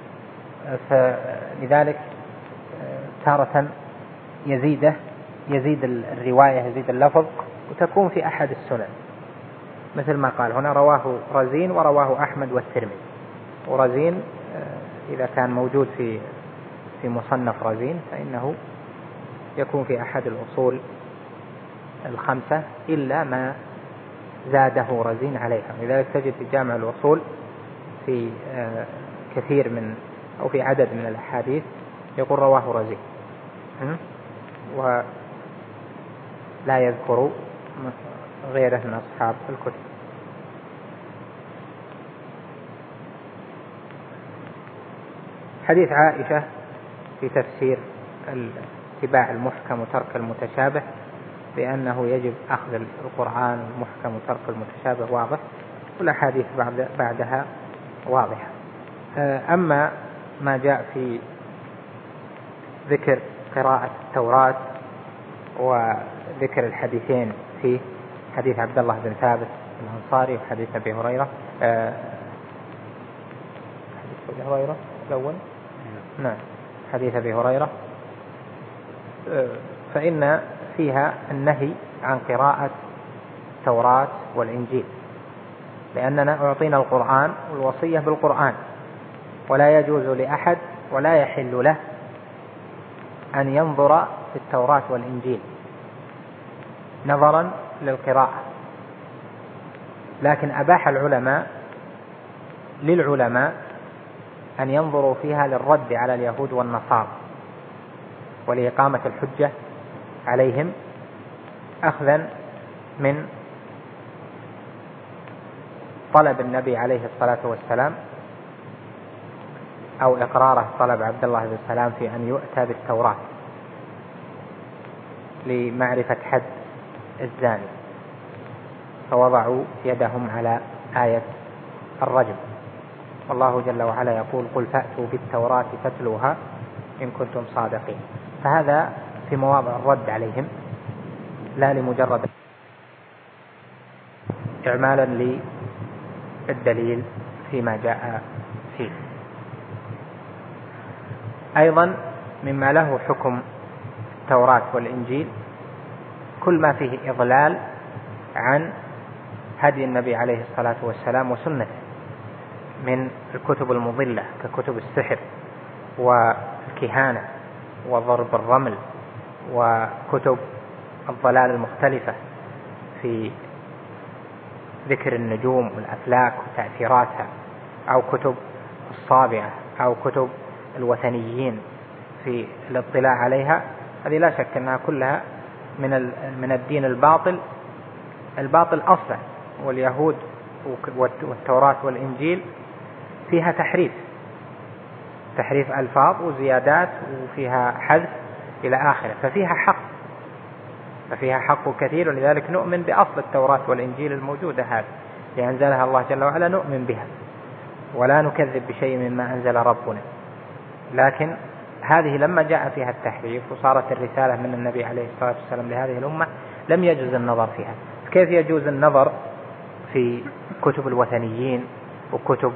فلذلك تارة يزيده يزيد الرواية يزيد اللفظ وتكون في أحد السنن، مثل ما قال هنا رواه رزين ورواه أحمد والترمذي. ورزين إذا كان موجود في في مصنف رزين فإنه يكون في أحد الأصول الخمسة إلا ما زاده رزين عليها. لذلك تجد في جامع الأصول في كثير من أو في عدد من الأحاديث يقول رواه رزين ولا يذكر غيره من أصحاب الكتب. حديث عائشة في تفسير اتباع المحكم وترك المتشابه بأنه يجب أخذ القرآن المحكم وترك المتشابه واضح، والأحاديث بعد بعدها واضحة. أما ما جاء في ذكر قراءة التوراة وذكر الحديثين فيه، حديث عبد الله بن ثابت الأنصاري وحديث أبي هريرة، حديث أبي هريرة الأول نعم حديث أبي هريرة، فإن فيها النهي عن قراءة التوراة والإنجيل، لأننا أعطينا القرآن والوصية بالقرآن، ولا يجوز لأحد ولا يحل له أن ينظر في التوراة والإنجيل نظرا للقراءة، لكن أباح العلماء للعلماء أن ينظروا فيها للرد على اليهود والنصارى ولإقامة الحجة عليهم، أخذا من طلب النبي عليه الصلاة والسلام أو إقراره طلب عبد الله بن سلام في أن يؤتى بالتوراة لمعرفة حد الزاني. فوضعوا يدهم على آية الرجم. والله جل وعلا يقول قل فأتوا بالتوراة فاتلوها إن كنتم صادقين. فهذا في مواضع الرد عليهم لا لمجرد إعمالا للدليل فيما جاء فيه. أيضا مما له حكم التوراة والإنجيل كل ما فيه إضلال عن هدي النبي عليه الصلاة والسلام وسنته من الكتب المضلة ككتب السحر والكهانة وضرب الرمل وكتب الضلال المختلفة في ذكر النجوم والأفلاك وتأثيراتها، أو كتب الصابعة، أو كتب الوثنيين في الاطلاع عليها. هذه لا شك أنها كلها من من الدين الباطل الباطل أصلا. واليهود والتوراة والإنجيل فيها تحريف تحريف ألفاظ وزيادات وفيها حذف إلى آخره، ففيها حق ففيها حق كثير. ولذلك نؤمن بأصل التوراة والإنجيل الموجودة هذه لأنزلها الله جل وعلا، نؤمن بها ولا نكذب بشيء مما أنزل ربنا. لكن هذه لما جاء فيها التحريف وصارت الرسالة من النبي عليه الصلاة والسلام لهذه الأمة لم يجوز النظر فيها. كيف يجوز النظر في كتب الوثنيين وكتب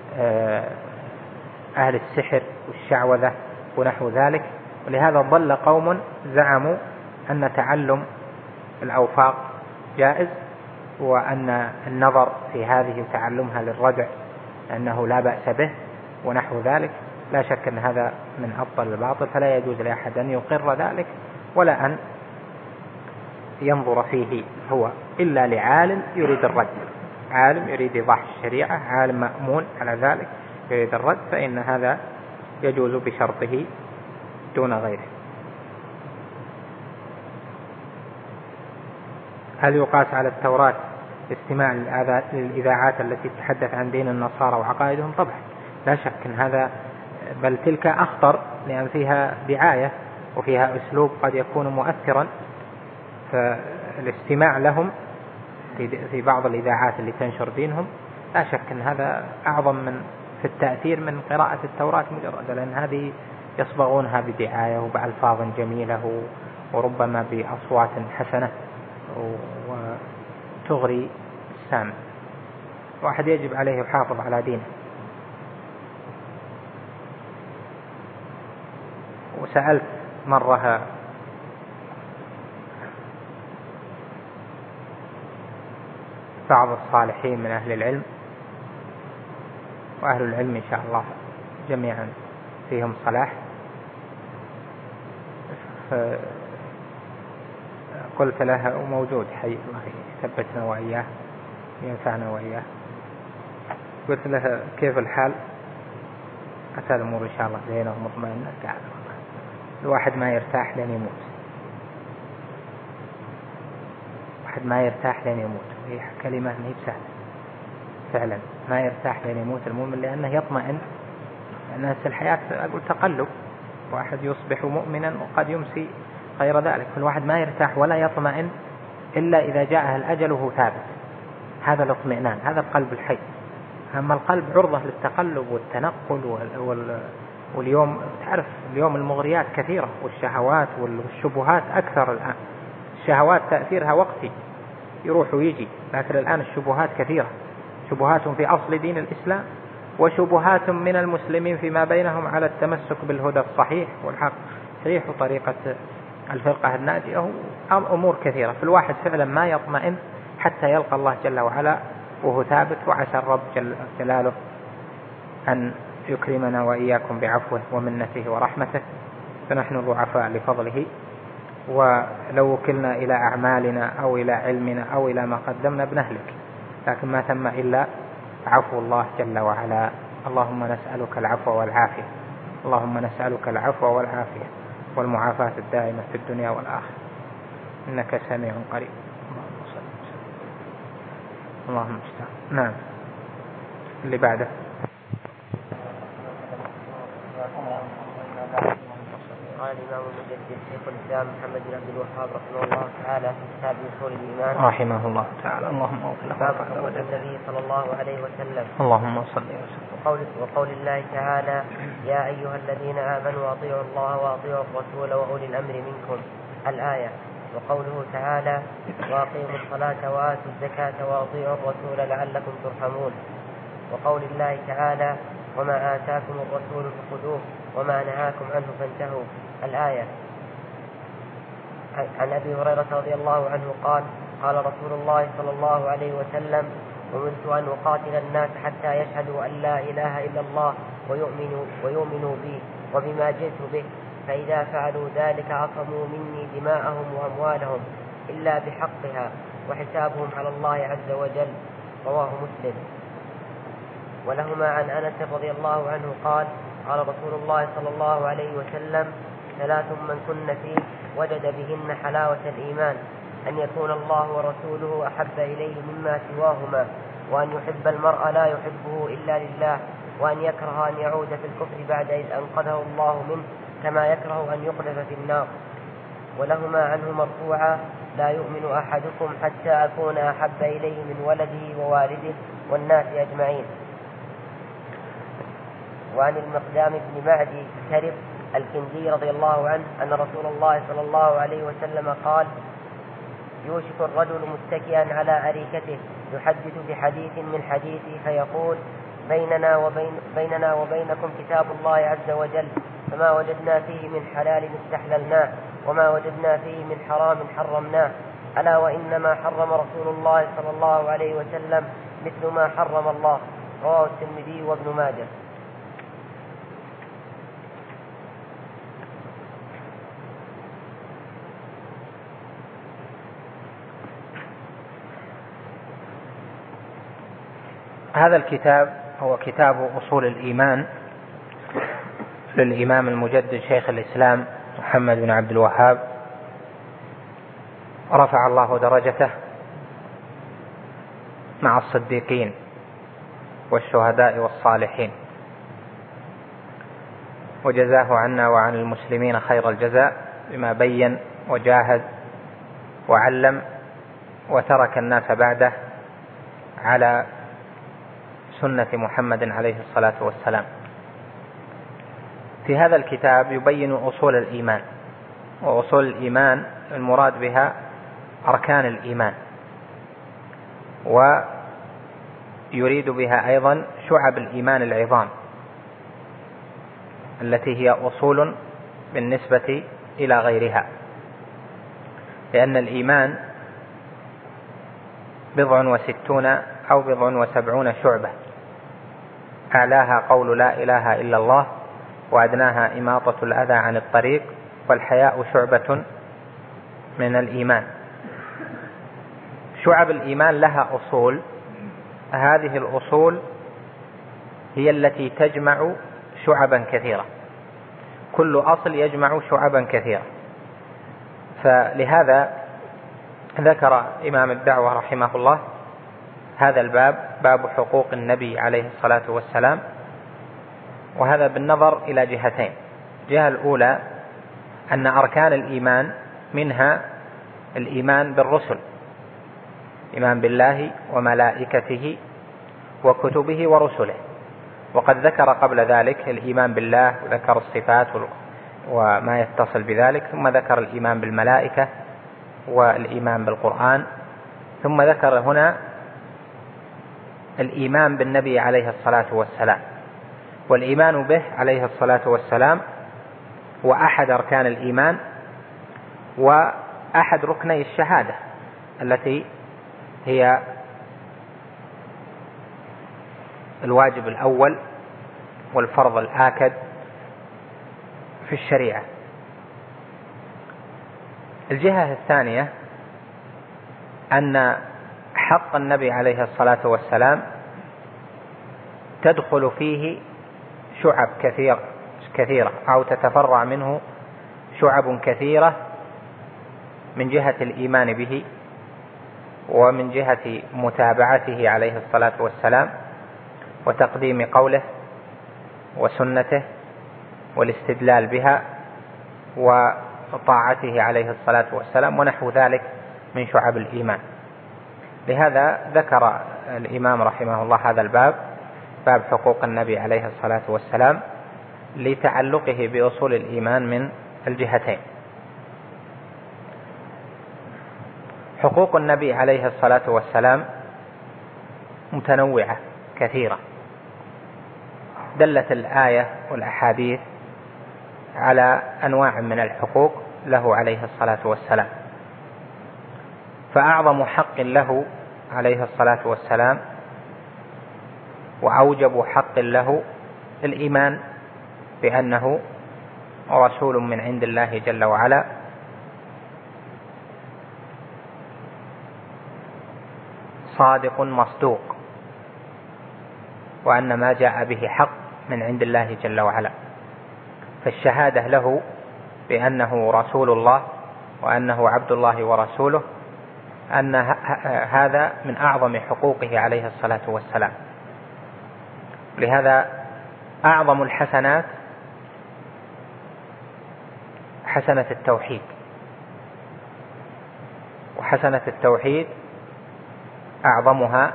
أهل السحر والشعوذة ونحو ذلك؟ ولهذا ضل قوم زعموا أن تعلم الأوفاق جائز، وأن النظر في هذه تعلمها للردع أنه لا بأس به ونحو ذلك. لا شك أن هذا من أبطل الباطل، فلا يجوز لأحد أن يقر ذلك ولا أن ينظر فيه هو إلا لعالم يريد الرد، عالم يريد إيضاح الشريعة، عالم مأمون على ذلك يريد الرد، فإن هذا يجوز بشرطه دون غيره. هل يقاس على التوراة استماع للإذاعات التي تتحدث عن دين النصارى وعقائدهم؟ طبعا لا شك أن هذا، بل تلك أخطر، لأن فيها دعاية وفيها أسلوب قد يكون مؤثرا. فالاستماع لهم في بعض الإذاعات اللي تنشر دينهم لا شك أن هذا أعظم من في التأثير من قراءة التوراة مجرد، لأن هذه يصبغونها بدعاية وبألفاظ جميلة وربما بأصوات حسنة وتغري السامع. واحد يجب عليه يحافظ على دينه. وسألت مرة بعض الصالحين من أهل العلم، وأهل العلم إن شاء الله جميعا فيهم صلاح، قلت له وموجود حي الله يثبتنا وإياه ينفعنا وإياه، قلت له كيف الحال؟ أتى الأمور إن شاء الله زينة ومطمئنة. قال الواحد ما يرتاح لين يموت، واحد ما يرتاح لين يموت، هي كلمة ما هي بسهلة فعلا، ما يرتاح لين يموت المؤمن، لأنه يطمئن. الناس الحياة أقول تقلب، واحد يصبح مؤمنا وقد يمسي غير ذلك، فالواحد ما يرتاح ولا يطمئن إلا إذا جاءه الأجل وهو ثابت. هذا الاطمئنان، هذا القلب الحي. أما القلب عرضة للتقلب والتنقل وال... واليوم تعرف اليوم المغريات كثيرة والشهوات والشبهات أكثر الآن. الشهوات تأثيرها وقتي يروح ويجي، لكن الآن الشبهات كثيرة، شبهات في أصل دين الإسلام وشبهات من المسلمين فيما بينهم على التمسك بالهدى الصحيح والحق صحيح وطريقة الفرقة الناجية، أمور كثيرة. فالواحد فعلا ما يطمئن حتى يلقى الله جل وعلا وهو ثابت، وعسى الرب جل جلاله أن يكرمنا وإياكم بعفوه ومنته ورحمته، فنحن ضعفاء لفضله. ولو وكلنا إلى أعمالنا أو إلى علمنا أو إلى ما قدمنا بنهلك، لكن ما ثم إلا عفو الله جل وعلا. اللهم نسألك العفو والعافية، اللهم نسألك العفو والعافية والمعافاة الدائمة في الدنيا والآخرة، إنك سميع قريب. اللهم صل وسلم. اللهم استعان. نعم اللي بعده. قال الإمام المجدد شيخ الإسلام محمد بن عبد الوهاب رحمه الله تعالى في كتاب أصول الإيمان رحمه الله تعالى. اللهم اغفر له باب حقوق النبي صلى الله عليه وسلم. اللهم صل وسلم. وقول, وقول الله تعالى: يا أيها الذين آمنوا أطيعوا الله وأطيعوا الرسول وأولي الأمر منكم، الآية. وقوله تعالى: وأقيموا الصلاة وآتوا الزكاة وأطيعوا الرسول لعلكم ترحمون. وقول الله تعالى: وما آتاكم الرسول فخذوه وما نهاكم عنه فانتهوا، الآية. عن أبي هريرة رضي الله عنه قال: قال رسول الله صلى الله عليه وسلم: أمرت أن أقاتل الناس حتى يشهدوا أن لا إله إلا الله ويؤمنوا, ويؤمنوا بي وبما جئت به، فإذا فعلوا ذلك عصموا مني دماءهم وأموالهم إلا بحقها وحسابهم على الله عز وجل. رواه مسلم. ولهما عن أنس رضي الله عنه قال: قال رسول الله صلى الله عليه وسلم: ثلاث من كن فيه وجد بهن حلاوة الإيمان: أن يكون الله ورسوله أحب إليه مما سواهما، وأن يحب المرء لا يحبه إلا لله، وأن يكره أن يعود في الكفر بعد إذ أنقذه الله منه، كما يكره أن يقذف في النار. ولهما عنه مرفوعا: لا يؤمن أحدكم حتى أكون أحب إليه من ولده ووالده والناس أجمعين. وعن المقدام بن معدي كرب الكندي رضي الله عنه أن رسول الله صلى الله عليه وسلم قال: يوشك الرجل متكئا على أريكته يحدث بحديث من حديثه فيقول: بيننا وبين بيننا وبينكم كتاب الله عز وجل، فما وجدنا فيه من حلال استحللناه وما وجدنا فيه من حرام حرمناه، ألا وإنما حرم رسول الله صلى الله عليه وسلم مثل ما حرم الله. رواه الترمذي وابن ماجه. هذا الكتاب هو كتاب أصول الإيمان للإمام المجدد شيخ الإسلام محمد بن عبد الوهاب رفع الله درجته مع الصديقين والشهداء والصالحين، وجزاه عنا وعن المسلمين خير الجزاء بما بين وجاهد وعلم وترك الناس بعده على سنة محمد عليه الصلاة والسلام. في هذا الكتاب يبين أصول الإيمان، وأصول الإيمان المراد بها أركان الإيمان، ويريد بها أيضا شعب الإيمان العظام التي هي أصول بالنسبة إلى غيرها، لأن الإيمان بضع وستون أو بضع وسبعون شعبة، أعلاها قول لا إله إلا الله، وأدناها إماطة الأذى عن الطريق، والحياء شعبة من الإيمان. شعب الإيمان لها أصول، هذه الأصول هي التي تجمع شعبا كثيرة، كل أصل يجمع شعبا كثيرة. فلهذا ذكر إمام الدعوة رحمه الله هذا الباب، باب حقوق النبي عليه الصلاة والسلام، وهذا بالنظر إلى جهتين. الجهة الأولى أن أركان الإيمان منها الإيمان بالرسل، إيمان بالله وملائكته وكتبه ورسله، وقد ذكر قبل ذلك الإيمان بالله وذكر الصفات وما يتصل بذلك، ثم ذكر الإيمان بالملائكة والإيمان بالقرآن، ثم ذكر هنا الإيمان بالنبي عليه الصلاة والسلام. والإيمان به عليه الصلاة والسلام وأحد أركان الإيمان وأحد ركني الشهادة التي هي الواجب الأول والفرض الآكد في الشريعة. الجهة الثانية أن حق النبي عليه الصلاة والسلام تدخل فيه شعب كثير كثيرة أو تتفرع منه شعب كثيرة من جهة الإيمان به ومن جهة متابعته عليه الصلاة والسلام وتقديم قوله وسنته والاستدلال بها وطاعته عليه الصلاة والسلام ونحو ذلك من شعب الإيمان. لهذا ذكر الإمام رحمه الله هذا الباب، باب حقوق النبي عليه الصلاة والسلام، لتعلقه بأصول الإيمان من الجهتين. حقوق النبي عليه الصلاة والسلام متنوعة كثيرة، دلت الآية والأحاديث على أنواع من الحقوق له عليه الصلاة والسلام. فأعظم حق له عليه الصلاة والسلام وأوجب حق له الإيمان بأنه رسول من عند الله جل وعلا، صادق مصدوق، وأن ما جاء به حق من عند الله جل وعلا. فالشهادة له بأنه رسول الله وأنه عبد الله ورسوله، أن هذا من أعظم حقوقه عليه الصلاة والسلام. لهذا أعظم الحسنات حسنة التوحيد، وحسنة التوحيد أعظمها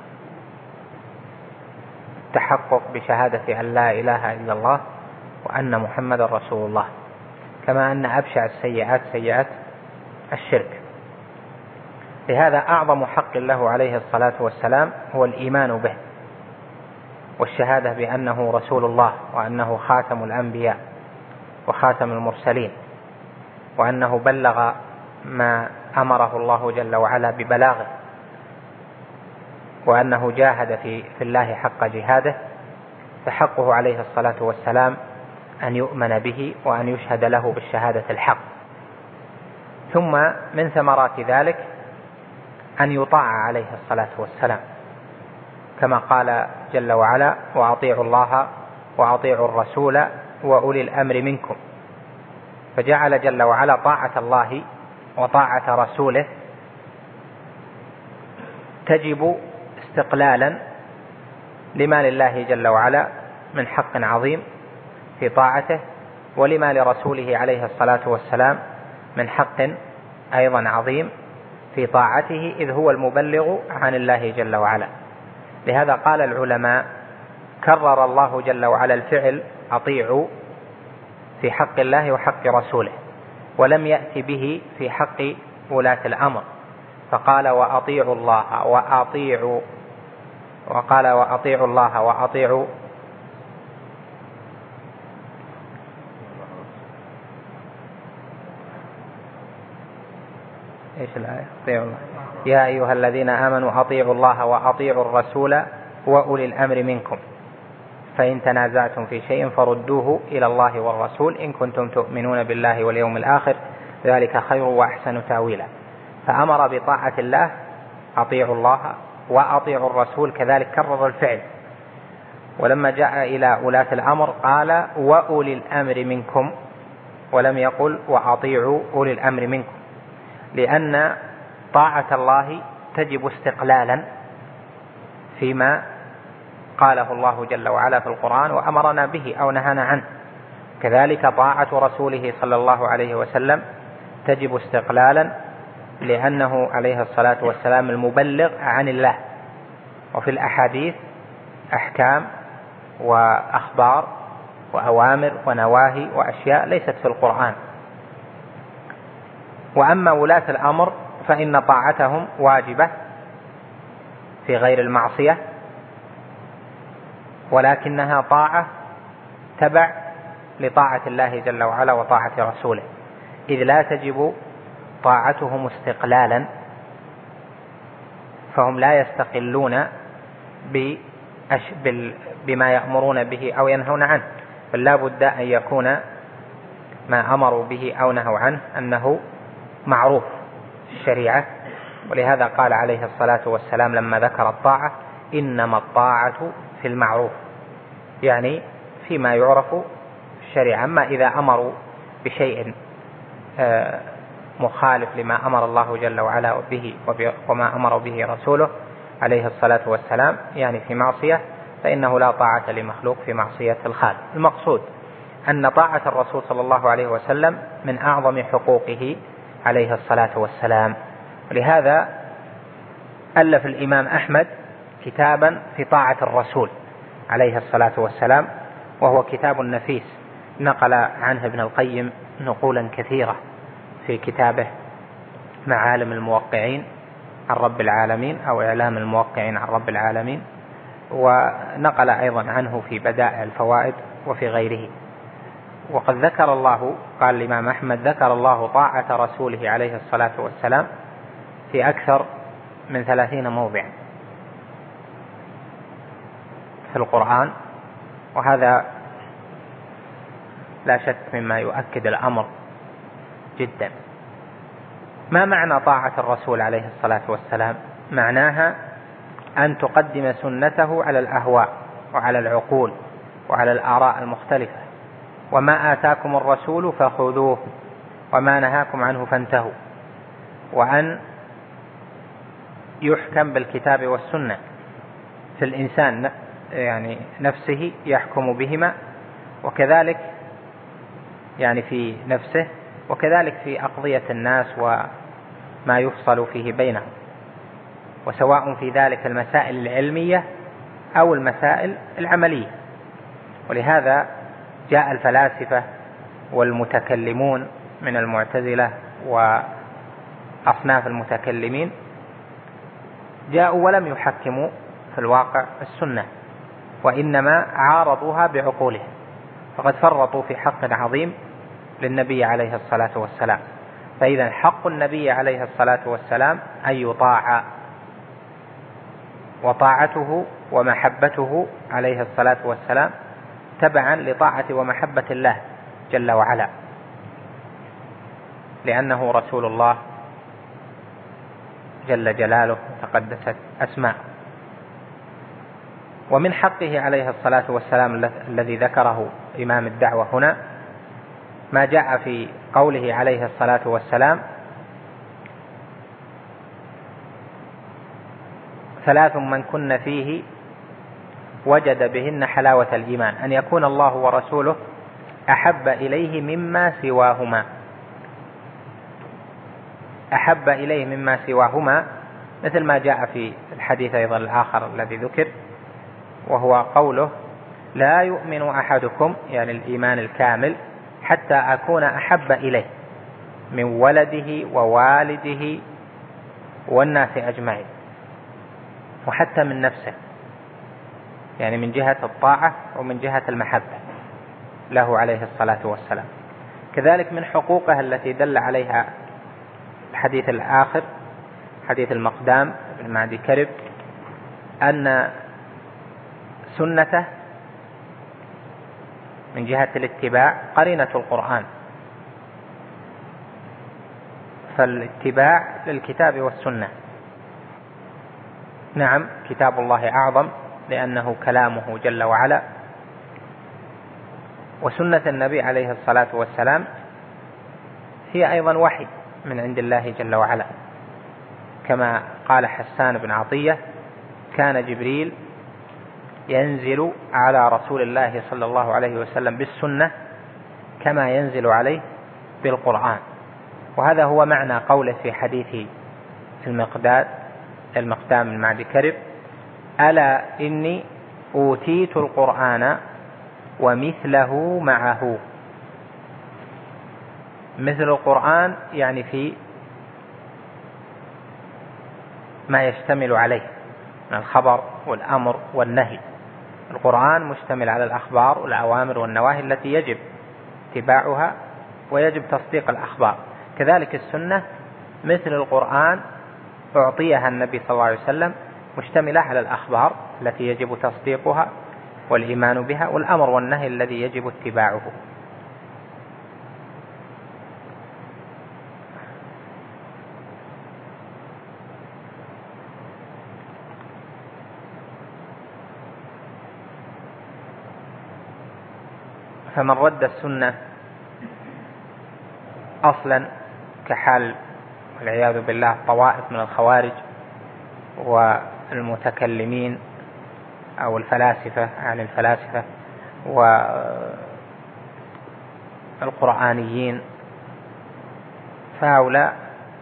التحقق بشهادة أن لا إله إلا الله وأن محمد رسول الله، كما أن أبشع السيئات سيئات الشرك. لهذا أعظم حق له عليه الصلاة والسلام هو الإيمان به، والشهادة بأنه رسول الله، وأنه خاتم الأنبياء وخاتم المرسلين، وأنه بلغ ما أمره الله جل وعلا ببلاغه، وأنه جاهد في, في الله حق جهاده. فحقه عليه الصلاة والسلام أن يؤمن به وأن يشهد له بالشهادة الحق. ثم من ثمرات ذلك أن يطاع عليه الصلاة والسلام، كما قال جل وعلا: وأطيعوا الله وأطيعوا الرسول وأولي الأمر منكم. فجعل جل وعلا طاعة الله وطاعة رسوله تجب استقلالا لما لله جل وعلا من حق عظيم في طاعته، ولما لرسوله عليه الصلاة والسلام من حق أيضا عظيم في طاعته، إذ هو المبلغ عن الله جل وعلا. لهذا قال العلماء: كرر الله جل وعلا الفعل أطيعوا في حق الله وحق رسوله، ولم يأتي به في حق ولاة الأمر، فقال: وأطيعوا الله وأطيعوا وقال وأطيعوا الله وأطيعوا إيش الآية؟ أطيعوا الله يا أيها الذين آمنوا أطيعوا الله وأطيعوا الرسول وأولي الأمر منكم، فإن تنازعتم في شيء فردوه إلى الله والرسول إن كنتم تؤمنون بالله واليوم الآخر ذلك خير وأحسن تأويلا. فأمر بطاعة الله أطيعوا الله وأطيعوا الرسول، كذلك كرر الفعل. ولما جاء إلى ولاة الأمر قال: وأولي الأمر منكم، ولم يقل وأطيعوا أولي الأمر منكم، لأن طاعة الله تجب استقلالا فيما قاله الله جل وعلا في القرآن وأمرنا به أو نهانا عنه. كذلك طاعة رسوله صلى الله عليه وسلم تجب استقلالا، لأنه عليه الصلاة والسلام المبلغ عن الله. وفي الأحاديث أحكام وأخبار وأوامر ونواهي وأشياء ليست في القرآن. وأما ولاة الأمر فإن طاعتهم واجبة في غير المعصية، ولكنها طاعة تبع لطاعة الله جل وعلا وطاعة رسوله، إذ لا تجب طاعتهم استقلالا، فهم لا يستقلون بما يأمرون به أو ينهون عنه، بل لا بد أن يكون ما أمروا به أو نهوا عنه أنه معروف في الشريعة. ولهذا قال عليه الصلاة والسلام لما ذكر الطاعة: إنما الطاعة في المعروف، يعني فيما يعرف في الشريعة. أما إذا أمروا بشيء مخالف لما أمر الله جل وعلا به وما أمر به رسوله عليه الصلاة والسلام، يعني في معصية، فإنه لا طاعة لمخلوق في معصية الخالق. المقصود أن طاعة الرسول صلى الله عليه وسلم من أعظم حقوقه عليه الصلاة والسلام. ولهذا ألف الإمام أحمد كتابا في طاعة الرسول عليه الصلاة والسلام، وهو كتاب نفيس نقل عنه ابن القيم نقولا كثيرة في كتابه معالم الموقعين عن رب العالمين أو إعلام الموقعين عن رب العالمين، ونقل أيضا عنه في بدائع الفوائد وفي غيره. وقد ذكر الله، قال الإمام أحمد، ذكر الله طاعة رسوله عليه الصلاة والسلام في أكثر من ثلاثين موضع في القرآن، وهذا لا شك مما يؤكد الأمر جدا. ما معنى طاعة الرسول عليه الصلاة والسلام؟ معناها أن تقدم سنته على الأهواء وعلى العقول وعلى الآراء المختلفة، وما آتاكم الرسول فخذوه وما نهاكم عنه فانتهوا، وأن يحكم بالكتاب والسنة في الإنسان يعني نفسه يحكم بهما، وكذلك يعني في نفسه، وكذلك في أقضية الناس وما يفصل فيه بينهم، وسواء في ذلك المسائل العلمية أو المسائل العملية. ولهذا جاء الفلاسفة والمتكلمون من المعتزلة وأصناف المتكلمين جاءوا ولم يحكموا في الواقع السنة، وإنما عارضوها بعقولهم، فقد فرطوا في حق عظيم للنبي عليه الصلاة والسلام. فإذا حق النبي عليه الصلاة والسلام أن يطاع، وطاعته ومحبته عليه الصلاة والسلام تبعا لطاعة ومحبة الله جل وعلا، لأنه رسول الله جل جلاله تقدست أسماء. ومن حقه عليه الصلاة والسلام الذي ذكره إمام الدعوة هنا ما جاء في قوله عليه الصلاة والسلام: ثلاث من كن فيه وجد بهن حلاوة الإيمان، أن يكون الله ورسوله أحب إليه مما سواهما. أحب إليه مما سواهما مثل ما جاء في الحديث أيضا الآخر الذي ذكر، وهو قوله: لا يؤمن أحدكم، يعني الإيمان الكامل، حتى أكون أحب إليه من ولده ووالده والناس أجمعين، وحتى من نفسه، يعني من جهة الطاعة ومن جهة المحبة له عليه الصلاة والسلام. كذلك من حقوقه التي دل عليها الحديث الآخر، حديث المقدام بن معدي كرب، أن سنته من جهة الاتباع قرينة القرآن، فالاتباع للكتاب والسنة. نعم، كتاب الله أعظم لأنه كلامه جل وعلا، وسنة النبي عليه الصلاة والسلام هي أيضا وحي من عند الله جل وعلا، كما قال حسان بن عطية: كان جبريل ينزل على رسول الله صلى الله عليه وسلم بالسنة كما ينزل عليه بالقرآن. وهذا هو معنى قوله في حديث المقداد المقدام من معدي كرب: ألا إني أوتيت القرآن ومثله معه. مثل القرآن يعني في ما يشتمل عليه من الخبر والأمر والنهي. القرآن مشتمل على الأخبار والأوامر والنواهي التي يجب اتباعها ويجب تصديق الأخبار. كذلك السنة مثل القرآن أعطيها النبي صلى الله عليه وسلم، مشتملة على الأخبار التي يجب تصديقها والإيمان بها، والأمر والنهي الذي يجب اتباعه. فمن رد السنة أصلا كحال والعياذ بالله طوائف من الخوارج والمتكلمين أو الفلاسفة عن الفلاسفة القرآنيين، فهؤلاء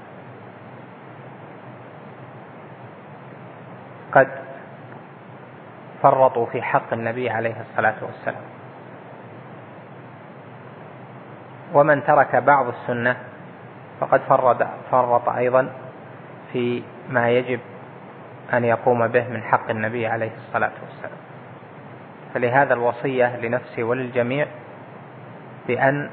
قد فرطوا في حق النبي عليه الصلاة والسلام. ومن ترك بعض السنة فقد فرط, فرط أيضا في ما يجب أن يقوم به من حق النبي عليه الصلاة والسلام. فلهذا الوصية لنفسي وللجميع بأن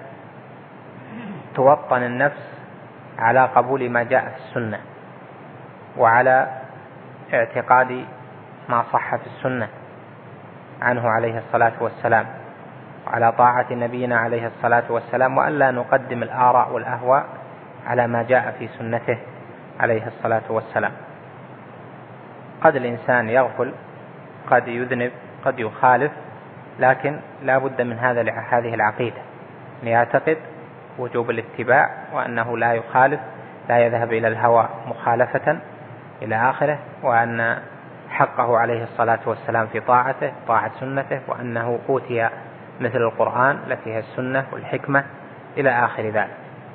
توطن النفس على قبول ما جاء في السنة، وعلى اعتقاد ما صح في السنة عنه عليه الصلاة والسلام، وعلى طاعة نبينا عليه الصلاة والسلام، وأن لا نقدم الآراء والأهواء على ما جاء في سنته عليه الصلاة والسلام. قد الإنسان يغفل، قد يذنب، قد يخالف، لكن لا بد من هذا هذه العقيدة، أن يعتقد وجوب الاتباع، وأنه لا يخالف، لا يذهب إلى الهوى مخالفة إلى آخره، وأن حقه عليه الصلاة والسلام في طاعته طاعة سنته، وأنه أوتي مثل القرآن التي هي السنة والحكمة إلى آخر ذلك.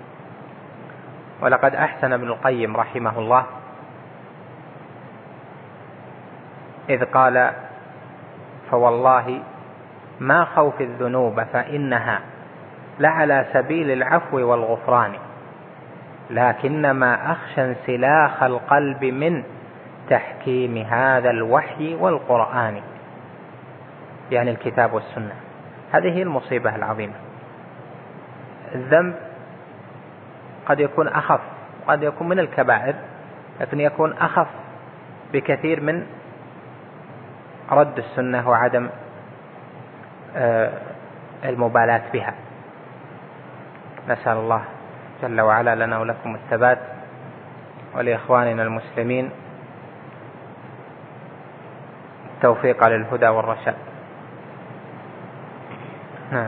ولقد أحسن ابن القيم رحمه الله إذ قال: فوالله ما خوف الذنوب فإنها لعلى سبيل العفو والغفران، لكنما أخشى انسلاخ القلب من تحكيم هذا الوحي والقرآن، يعني الكتاب والسنة. هذه هي المصيبة العظيمة. الذنب قد يكون أخف، قد يكون من الكبائر، لكن يكون أخف بكثير من رد السنة وعدم المبالاة بها. نسأل الله جل وعلا لنا ولكم الثبات، ولإخواننا المسلمين التوفيق للهدى والرشاد. نعم،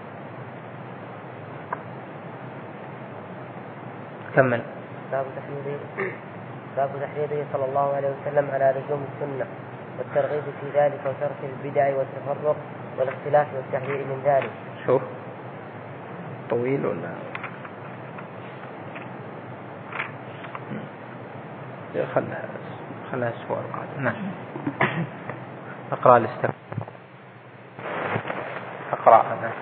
كمل. باب تحريضه باب تحريضه صلى الله عليه وسلم على لزوم السنة والترغيب في ذلك، وترك البدع والتفرق والاختلاف والتحذير من ذلك. شوف طويل ولا خلنا خلنا الأسبوع القادم. نعم، اقرأ الاستقامة. اقرأ أنا.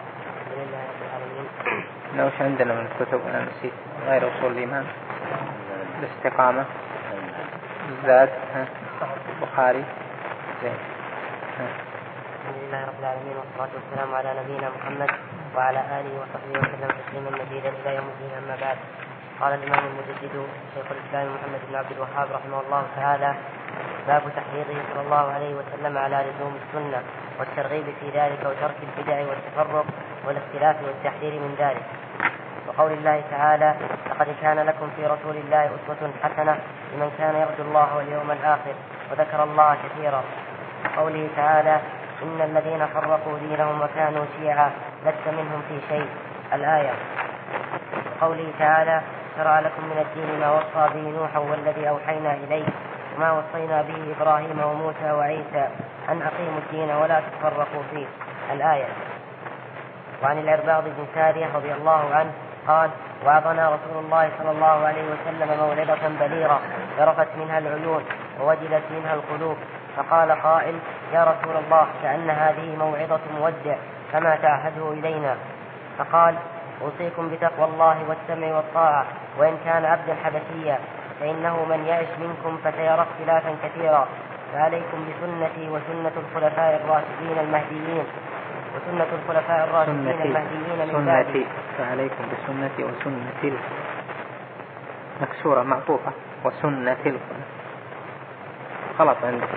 لو وش عندنا من الكتب أنا نسيت غير أصول الإيمان، الاستقامة، الزاد، البخاري. زين. الحمد لله رب العالمين، والصلاة والسلام على نبينا محمد وعلى آله وصحبه وسلم تسليما مزيدا إلى يوم الدين. أما بعد، قال الإمام المجدد شيخ الإسلام محمد بن عبد الوهاب رحمه الله تعالى: باب تحريضه صلى الله عليه وسلم على لزوم السنة والترغيب في ذلك، وترك البدع والتفرق والاختلاف والتحذير من ذلك. وقول الله تعالى: لقد كان لكم في رسول الله أسوة حسنة لمن كان يرجو الله واليوم الآخر وذكر الله كثيرا. وقوله تعالى: إن الذين فرقوا دينهم وكانوا شيعا لست منهم في شيء، الآية. وقوله تعالى: شرع لكم من الدين ما وصى به نوحا والذي أوحينا إليه وما وصينا به إبراهيم وموسى وعيسى أن أقيموا الدين ولا تتفرقوا فيه، الآية. وعن العرباض بن سارية رضي الله عنه قال: وعظنا رسول الله صلى الله عليه وسلم موعظة بليغة ذرفت منها العيون ووجلت منها القلوب، فقال قائل: يا رسول الله، كأن هذه موعظة مودع، فما تعهده إلينا؟ فقال: أوصيكم بتقوى الله والسمع والطاعة، وإن كان عبدا حبشيا، فإنه من يعش منكم فسيرى اختلافا كثيرا، فعليكم بسنتي وسنة الخلفاء الراشدين المهديين وسنة الخلفاء الراشدين المهديين من بعدي. فعليكم بسنتي وسنة مكسورة معطوفة وسنة الخلفاء. غلط عندك،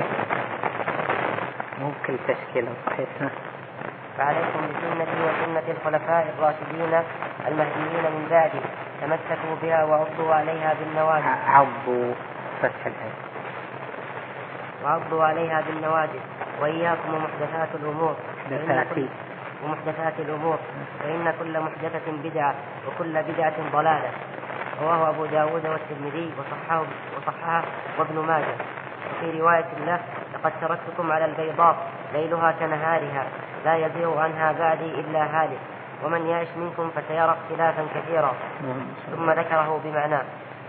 ممكن تشكيل صحيح. فعليكم بسنتي وسنة الخلفاء الراشدين المهديين من بعدي، تمسكوا بها وعضوا عليها بالنواجذ. عضوا فتح العين. وعضوا عليها بالنواجذ، وإياكم ومحدثات الأمور محدثات ومحدثات الأمور فإن كل محدثة بدعة وكل بدعة ضلالة. رواه أبو داود والترمذي وصححه وصححه وابن ماجه. وفي رواية له: لقد تركتكم على البيضاء ليلها كنهارها لا يزيغ عنها بعدي إلا هالك. ومن يعش منكم فسيرى اختلافا كثيرا، ثم ذكره بمعناه.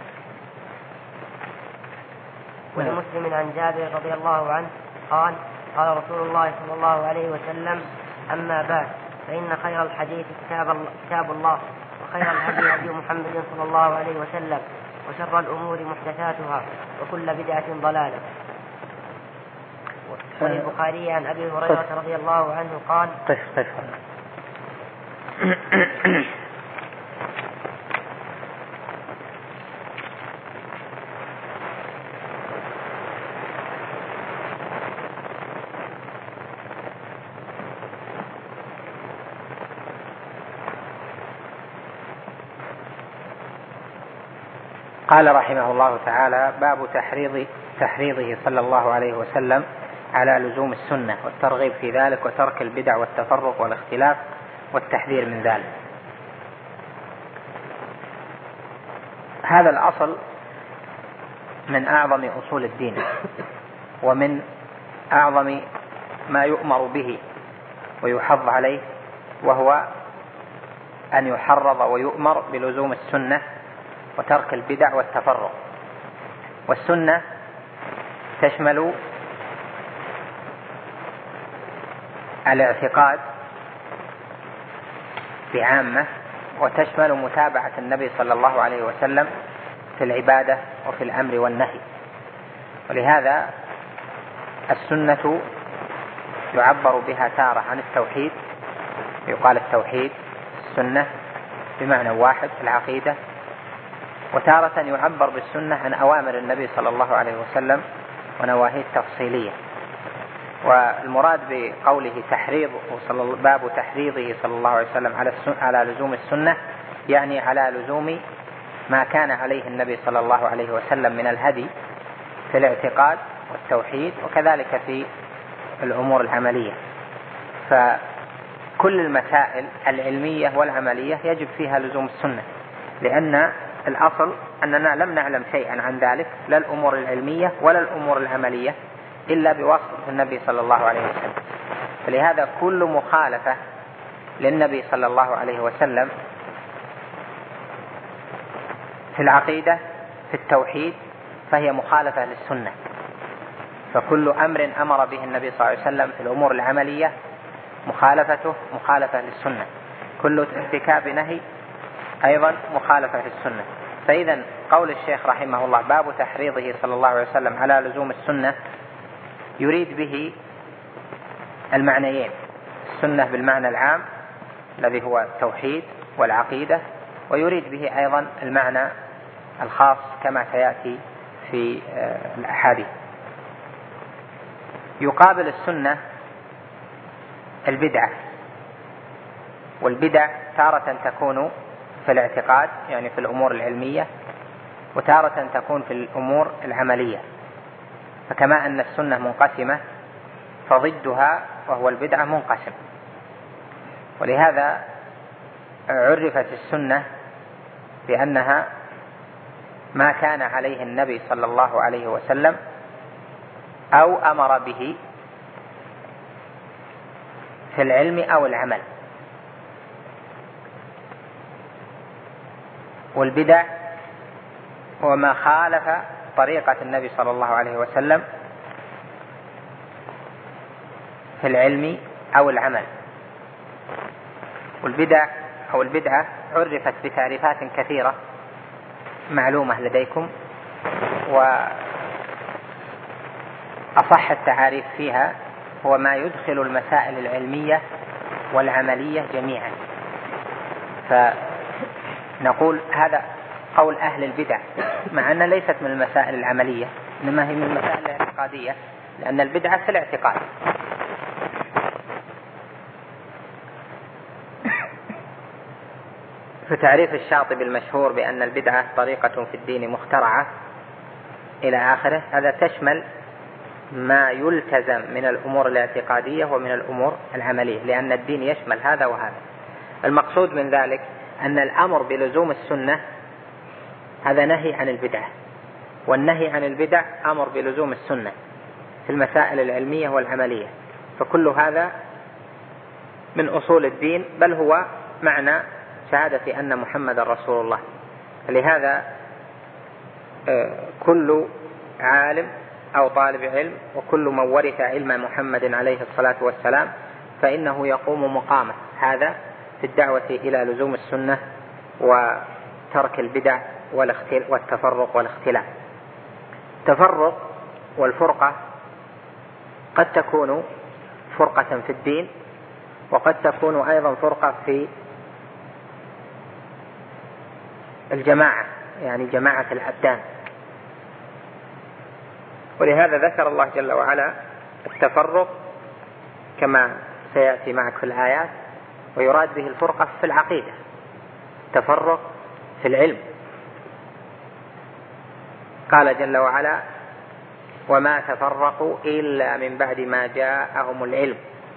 ولمسلم عن جابر رضي الله عنه قال قال رسول الله صلى الله عليه وسلم: أما بعد، فإن خير الحديث كتاب الله، وخير الهدي هدي محمد صلى الله عليه وسلم، وشر الأمور محدثاتها، وكل بدعة ضلالة. وللبخاري عن أبي هريرة رضي الله عنه قال: قف قف قال رحمه الله تعالى: باب تحريض تحريضه صلى الله عليه وسلم على لزوم السنة والترغيب في ذلك وترك البدع والتفرق والاختلاف والتحذير من ذلك. هذا الأصل من أعظم أصول الدين، ومن أعظم ما يؤمر به ويحض عليه، وهو أن يحرض ويؤمر بلزوم السنة وترك البدع والتفرق. والسنة تشمل الاعتقاد بعامة، وتشمل متابعة النبي صلى الله عليه وسلم في العبادة وفي الأمر والنهي. ولهذا السنة يعبر بها تارة عن التوحيد، يقال التوحيد السنة بمعنى واحد في العقيدة، وتارة يعبر بالسنة عن أوامر النبي صلى الله عليه وسلم ونواهيه التفصيلية. والمراد بقوله تحريض باب تحريضه صلى الله عليه وسلم على على لزوم السنة، يعني على لزوم ما كان عليه النبي صلى الله عليه وسلم من الهدي في الاعتقاد والتوحيد، وكذلك في الأمور العملية. فكل المسائل العلمية والعملية يجب فيها لزوم السنة، لأن الأصل أننا لم نعلم شيئا عن ذلك، لا الأمور العلمية ولا الأمور العملية، إلا بواسطة النبي صلى الله عليه وسلم. فلهذا كل مخالفة للنبي صلى الله عليه وسلم في العقيدة في التوحيد فهي مخالفة للسنة. فكل أمر أمر به النبي صلى الله عليه وسلم في الأمور العملية مخالفته مخالفة للسنة، كل ارتكاب نهي أيضا مخالفة للسنة. فإذا قول الشيخ رحمه الله باب تحريضه صلى الله عليه وسلم على لزوم السنة يريد به المعنيين: السنة بالمعنى العام الذي هو التوحيد والعقيدة، ويريد به أيضا المعنى الخاص كما سيأتي في الأحاديث. يقابل السنة البدعة، والبدع تارة تكون في الاعتقاد يعني في الأمور العلمية، وتارة تكون في الأمور العملية. فكما أن السنة منقسمة فضدها وهو البدعة منقسم. ولهذا عرفت السنة بأنها ما كان عليه النبي صلى الله عليه وسلم أو أمر به في العلم أو العمل. والبدع هو ما خالف طريقة النبي صلى الله عليه وسلم في العلم أو العمل. والبدع أو البدعة عرفت بتعريفات كثيرة معلومة لديكم، وأصح التعاريف فيها هو ما يدخل المسائل العلمية والعملية جميعا. فنقول هذا قول أهل البدع، مع أنها ليست من المسائل العملية، إنما هي من المسائل الاعتقادية، لأن البدعة في الاعتقاد. في تعريف الشاطبي المشهور بأن البدعة طريقة في الدين مخترعة إلى آخره، هذا تشمل ما يلتزم من الأمور الاعتقادية ومن الأمور العملية، لأن الدين يشمل هذا وهذا. المقصود من ذلك أن الأمر بلزوم السنة هذا نهي عن البدعة، والنهي عن البدع أمر بلزوم السنة في المسائل العلمية والعملية. فكل هذا من أصول الدين، بل هو معنى شهادة أن محمد رسول الله. لهذا كل عالم أو طالب علم وكل من ورث علم محمد عليه الصلاة والسلام فإنه يقوم مقامه هذا في الدعوة إلى لزوم السنة وترك البدع والتفرق والاختلاف. التفرق والفرقة قد تكون فرقة في الدين، وقد تكون أيضا فرقة في الجماعة، يعني جماعة الأبدان. ولهذا ذكر الله جل وعلا التفرق كما سيأتي معك في الآيات، ويراد به الفرقة في العقيدة، تفرق في العلم. قال جل وعلا: وما تفرقوا إلا من بعد ما جاءهم العلم.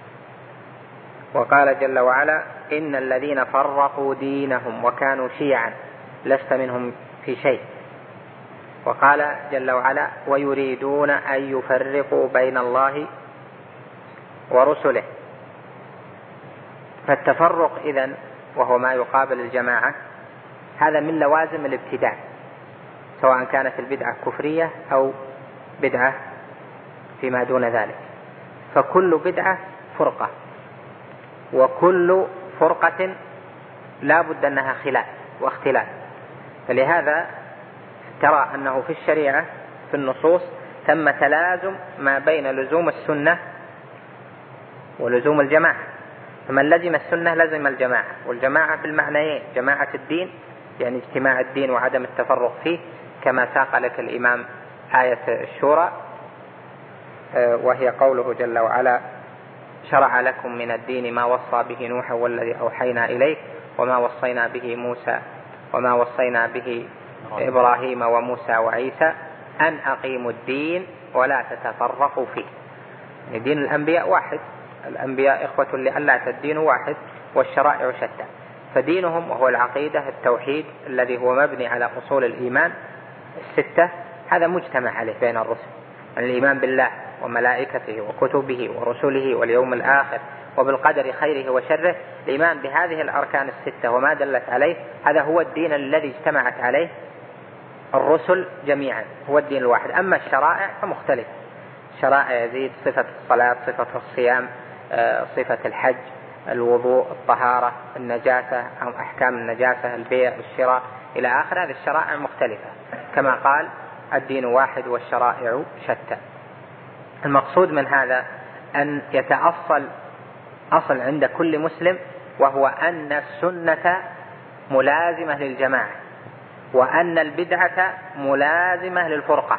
وقال جل وعلا: إن الذين فرقوا دينهم وكانوا شيعا لست منهم في شيء. وقال جل وعلا: ويريدون أن يفرقوا بين الله ورسله. فالتفرق إذن وهو ما يقابل الجماعة هذا من لوازم الابتداع، سواء كانت البدعة كفرية أو بدعة فيما دون ذلك. فكل بدعة فرقة، وكل فرقة لا بد أنها خلاف واختلاف. فلهذا ترى أنه في الشريعة في النصوص ثم تلازم ما بين لزوم السنة ولزوم الجماعة. فمن لزم السنة لزم الجماعة، والجماعة بالمعنيين: جماعة الدين يعني اجتماع الدين وعدم التفرق فيه، كما ساق لك الإمام آية الشورى، وهي قوله جل وعلا: شرع لكم من الدين ما وصى به نوح والذي أوحينا إليك وما وصينا به موسى وما وصينا به إبراهيم وموسى وعيسى أن أقيموا الدين ولا تتفرقوا فيه. دين الأنبياء واحد، الأنبياء إخوة لألة، الدين واحد والشرائع شتى. فدينهم وهو العقيدة التوحيد الذي هو مبني على أصول الإيمان الستة، هذا مجتمع عليه بين الرسل: الإيمان بالله وملائكته وكتبه ورسله واليوم الآخر وبالقدر خيره وشره. الإيمان بهذه الأركان الستة وما دلت عليه، هذا هو الدين الذي اجتمعت عليه الرسل جميعا، هو الدين الواحد. أما الشرائع فمختلف، الشرائع يزيد: صفة الصلاة، صفة الصيام، صفة الحج، الوضوء، الطهارة، النجاسة أو أحكام النجاسة، البيع والشراء إلى آخر. هذه الشرائع مختلفة، كما قال: الدين واحد والشرائع شتى. المقصود من هذا أن يتأصل أصل عند كل مسلم، وهو أن السنة ملازمة للجماعة، وأن البدعة ملازمة للفرقة،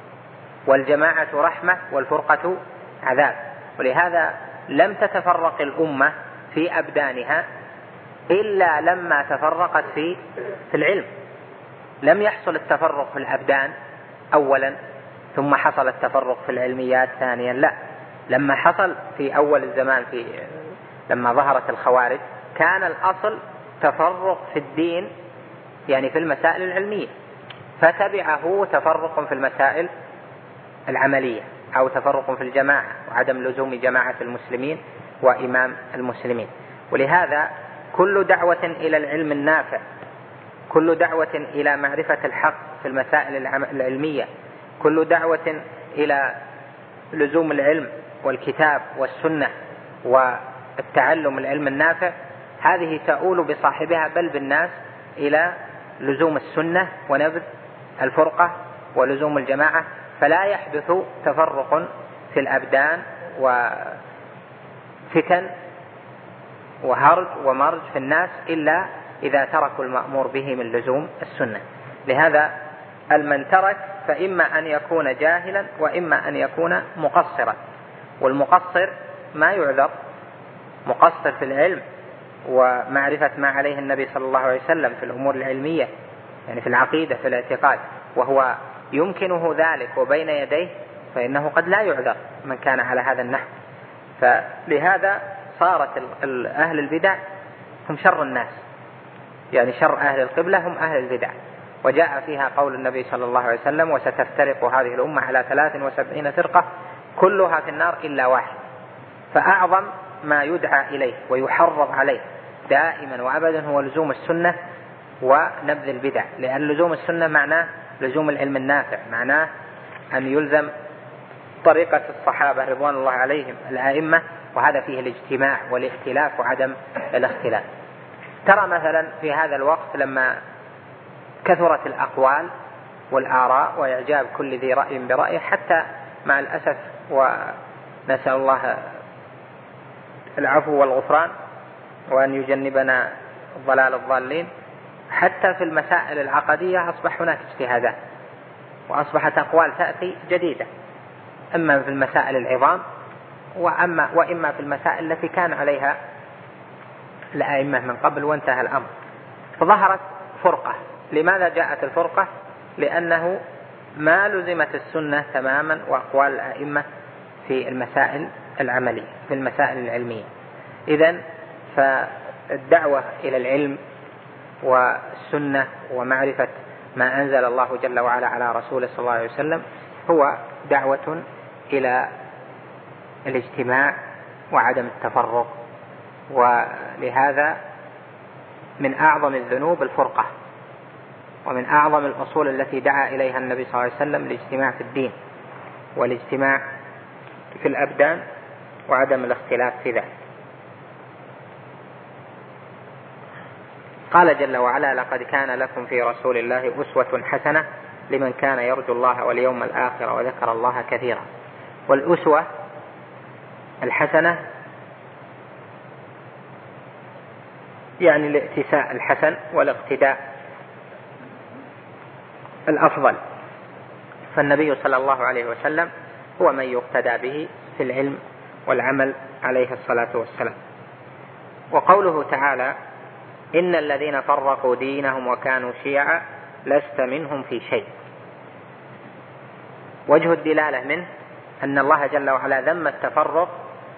والجماعة رحمة والفرقة عذاب. ولهذا لم تتفرق الأمة في أبدانها إلا لما تفرقت في في العلم. لم يحصل التفرق في الأبدان أولا ثم حصل التفرق في العلميات ثانيا، لا، لما حصل في أول الزمان في لما ظهرت الخوارج كان الأصل تفرق في الدين، يعني في المسائل العلمية، فتبعه تفرق في المسائل العملية أو تفرق في الجماعة وعدم لزوم جماعة المسلمين وإمام المسلمين. ولهذا كل دعوة إلى العلم النافع، كل دعوة إلى معرفة الحق في المسائل العلمية، كل دعوة إلى لزوم العلم والكتاب والسنة والتعلم العلم النافع، هذه تؤول بصاحبها بل بالناس إلى لزوم السنة ونبذ الفرقة ولزوم الجماعة. فلا يحدث تفرق في الأبدان وفتن وهرج ومرج في الناس إلا إذا تركوا المأمور به من لزوم السنة. لهذا المن ترك فإما أن يكون جاهلا وإما أن يكون مقصرا، والمقصر ما يعذر، مقصر في العلم ومعرفة ما عليه النبي صلى الله عليه وسلم في الأمور العلمية، يعني في العقيدة في الاعتقاد، وهو يمكنه ذلك وبين يديه، فإنه قد لا يعذر من كان على هذا النحو. فلهذا صارت أهل البدع هم شر الناس، يعني شر أهل القبلة هم أهل البدع. وجاء فيها قول النبي صلى الله عليه وسلم: وستفترق هذه الأمة على ثلاث وسبعين فرقة كلها في النار إلا واحد. فأعظم ما يدعى إليه ويحرض عليه دائما وأبدا هو لزوم السنة ونبذ البدع، لأن لزوم السنة معناه لزوم العلم النافع، معناه أن يلزم طريقة الصحابة رضوان الله عليهم الأئمة، وهذا فيه الاجتماع والائتلاف وعدم الاختلاف. ترى مثلا في هذا الوقت لما كثرت الأقوال والآراء وإعجاب كل ذي رأي برأيه، حتى مع الأسف ونسأل الله العفو والغفران وأن يجنبنا الضلال الضالين، حتى في المسائل العقدية أصبح هناك اجتهادات وأصبحت أقوال تأتي جديدة، إما في المسائل العظام وأما وإما في المسائل التي كان عليها الأئمة من قبل وانتهى الأمر. فظهرت فرقة. لماذا جاءت الفرقة؟ لأنه ما لزمت السنة تماما وأقوال الأئمة في المسائل العملية، في المسائل العلمية. إذن فالدعوة إلى العلم والسنة ومعرفة ما أنزل الله جل وعلا على رسوله صلى الله عليه وسلم هو دعوة إلى الاجتماع وعدم التفرق. ولهذا من أعظم الذنوب الفرقة، ومن أعظم الأصول التي دعا إليها النبي صلى الله عليه وسلم الاجتماع في الدين والاجتماع في الأبدان وعدم الاختلاف في ذلك. قال جل وعلا: لقد كان لكم في رسول الله أسوة حسنة لمن كان يرجو الله واليوم الآخر وذكر الله كثيرا. والأسوة الحسنة يعني الائتساء الحسن والاقتداء الأفضل، فالنبي صلى الله عليه وسلم هو من يقتدى به في العلم والعمل عليه الصلاة والسلام. وقوله تعالى: إن الذين فرقوا دينهم وكانوا شيعا لست منهم في شيء. وجه الدلالة منه أن الله جل وعلا ذم التفرق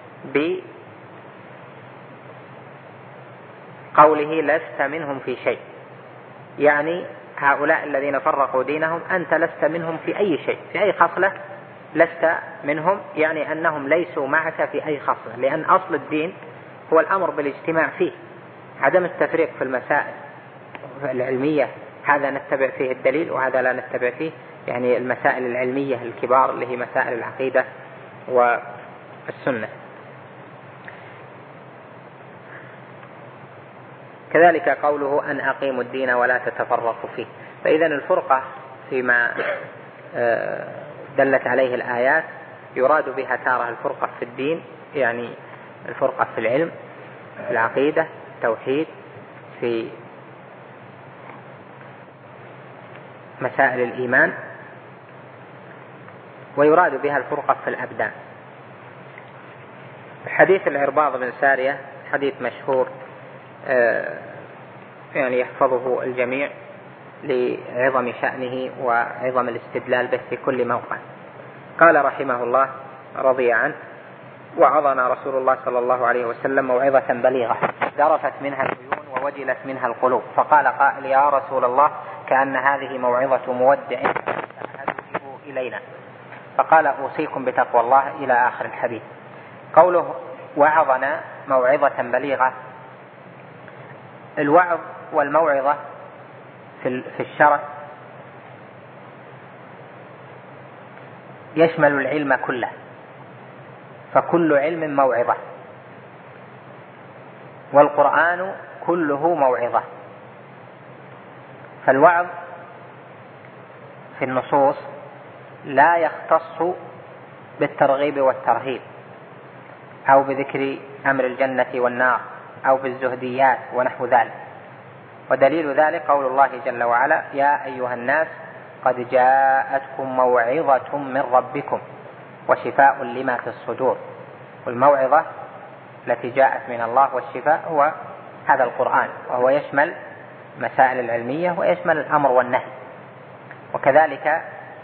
بقوله لست منهم في شيء، يعني هؤلاء الذين فرقوا دينهم أنت لست منهم في أي شيء، في أي خصلة لست منهم، يعني أنهم ليسوا معك في أي خصلة، لأن أصل الدين هو الأمر بالاجتماع فيه، عدم التفريق في المسائل العلمية، هذا نتبع فيه الدليل وهذا لا نتبع فيه، يعني المسائل العلمية الكبار اللي هي مسائل العقيدة والسنة. كذلك قوله أن أقيموا الدين ولا تتفرقوا فيه. فإذا الفرقة فيما دلت عليه الآيات يراد بها تارة الفرقة في الدين، يعني الفرقة في العلم، في العقيدة، التوحيد، في مسائل الإيمان، ويراد بها الفرقة في الأبدان. حديث العرباض بن سارية حديث مشهور يعني يحفظه الجميع لعظم شأنه وعظم الاستدلال به في كل موقع. قال رحمه الله رضي عنه: وعظنا رسول الله صلى الله عليه وسلم موعظة بليغة ذرفت منها العيون ووجلت منها القلوب، فقال قائل: يا رسول الله كأن هذه موعظة مودع فأهدئوا إلينا. فقال: أوصيكم بتقوى الله إلى آخر الحديث. قوله وعظنا موعظة بليغة، الوعظ والموعظة في الشرع يشمل العلم كله، فكل علم موعظة، والقرآن كله موعظة. فالوعظ في النصوص لا يختص بالترغيب والترهيب أو بذكر أمر الجنة والنار أو بالزهديات ونحو ذلك. ودليل ذلك قول الله جل وعلا: يا أيها الناس قد جاءتكم موعظة من ربكم وشفاء لما في الصدور. والموعظة التي جاءت من الله والشفاء هو هذا القرآن، وهو يشمل مسائل العلمية ويشمل الأمر والنهي. وكذلك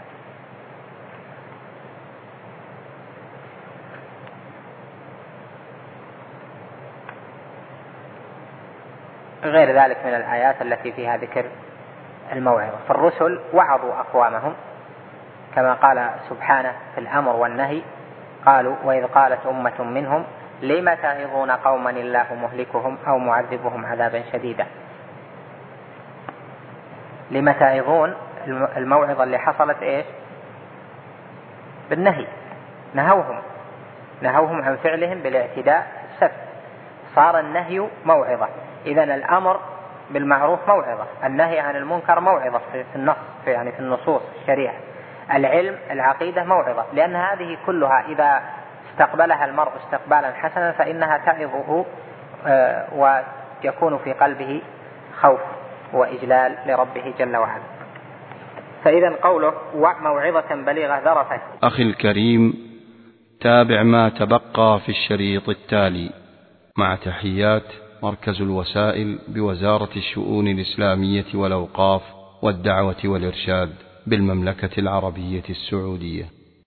غير ذلك من الآيات التي فيها ذكر الموعظة. فالرسل وعظوا أقوامهم كما قال سبحانه في الأمر والنهي، قالوا: وإذ قالت أمة منهم لم تعظون قوما الله مهلكهم أو معذبهم عذابا شديدا. لم تعظون الموعظة اللي حصلت إيش؟ بالنهي، نهوهم نهوهم عن فعلهم بالاعتداء السبت، صار النهي موعظة. إذن الأمر بالمعروف موعظة، النهي عن المنكر موعظة في النص في يعني في النصوص الشريعة. العلم العقيدة موعظة، لأن هذه كلها إذا استقبلها المرء استقبالا حسنا فإنها تعظه ويكون في قلبه خوف وإجلال لربه جل وعلا. فإذا قوله وموعظة بليغة ذرفت. أخي الكريم، تابع ما تبقى في الشريط التالي مع تحيات مركز الوسائل بوزارة الشؤون الإسلامية والأوقاف والدعوة والإرشاد بالمملكة العربية السعودية.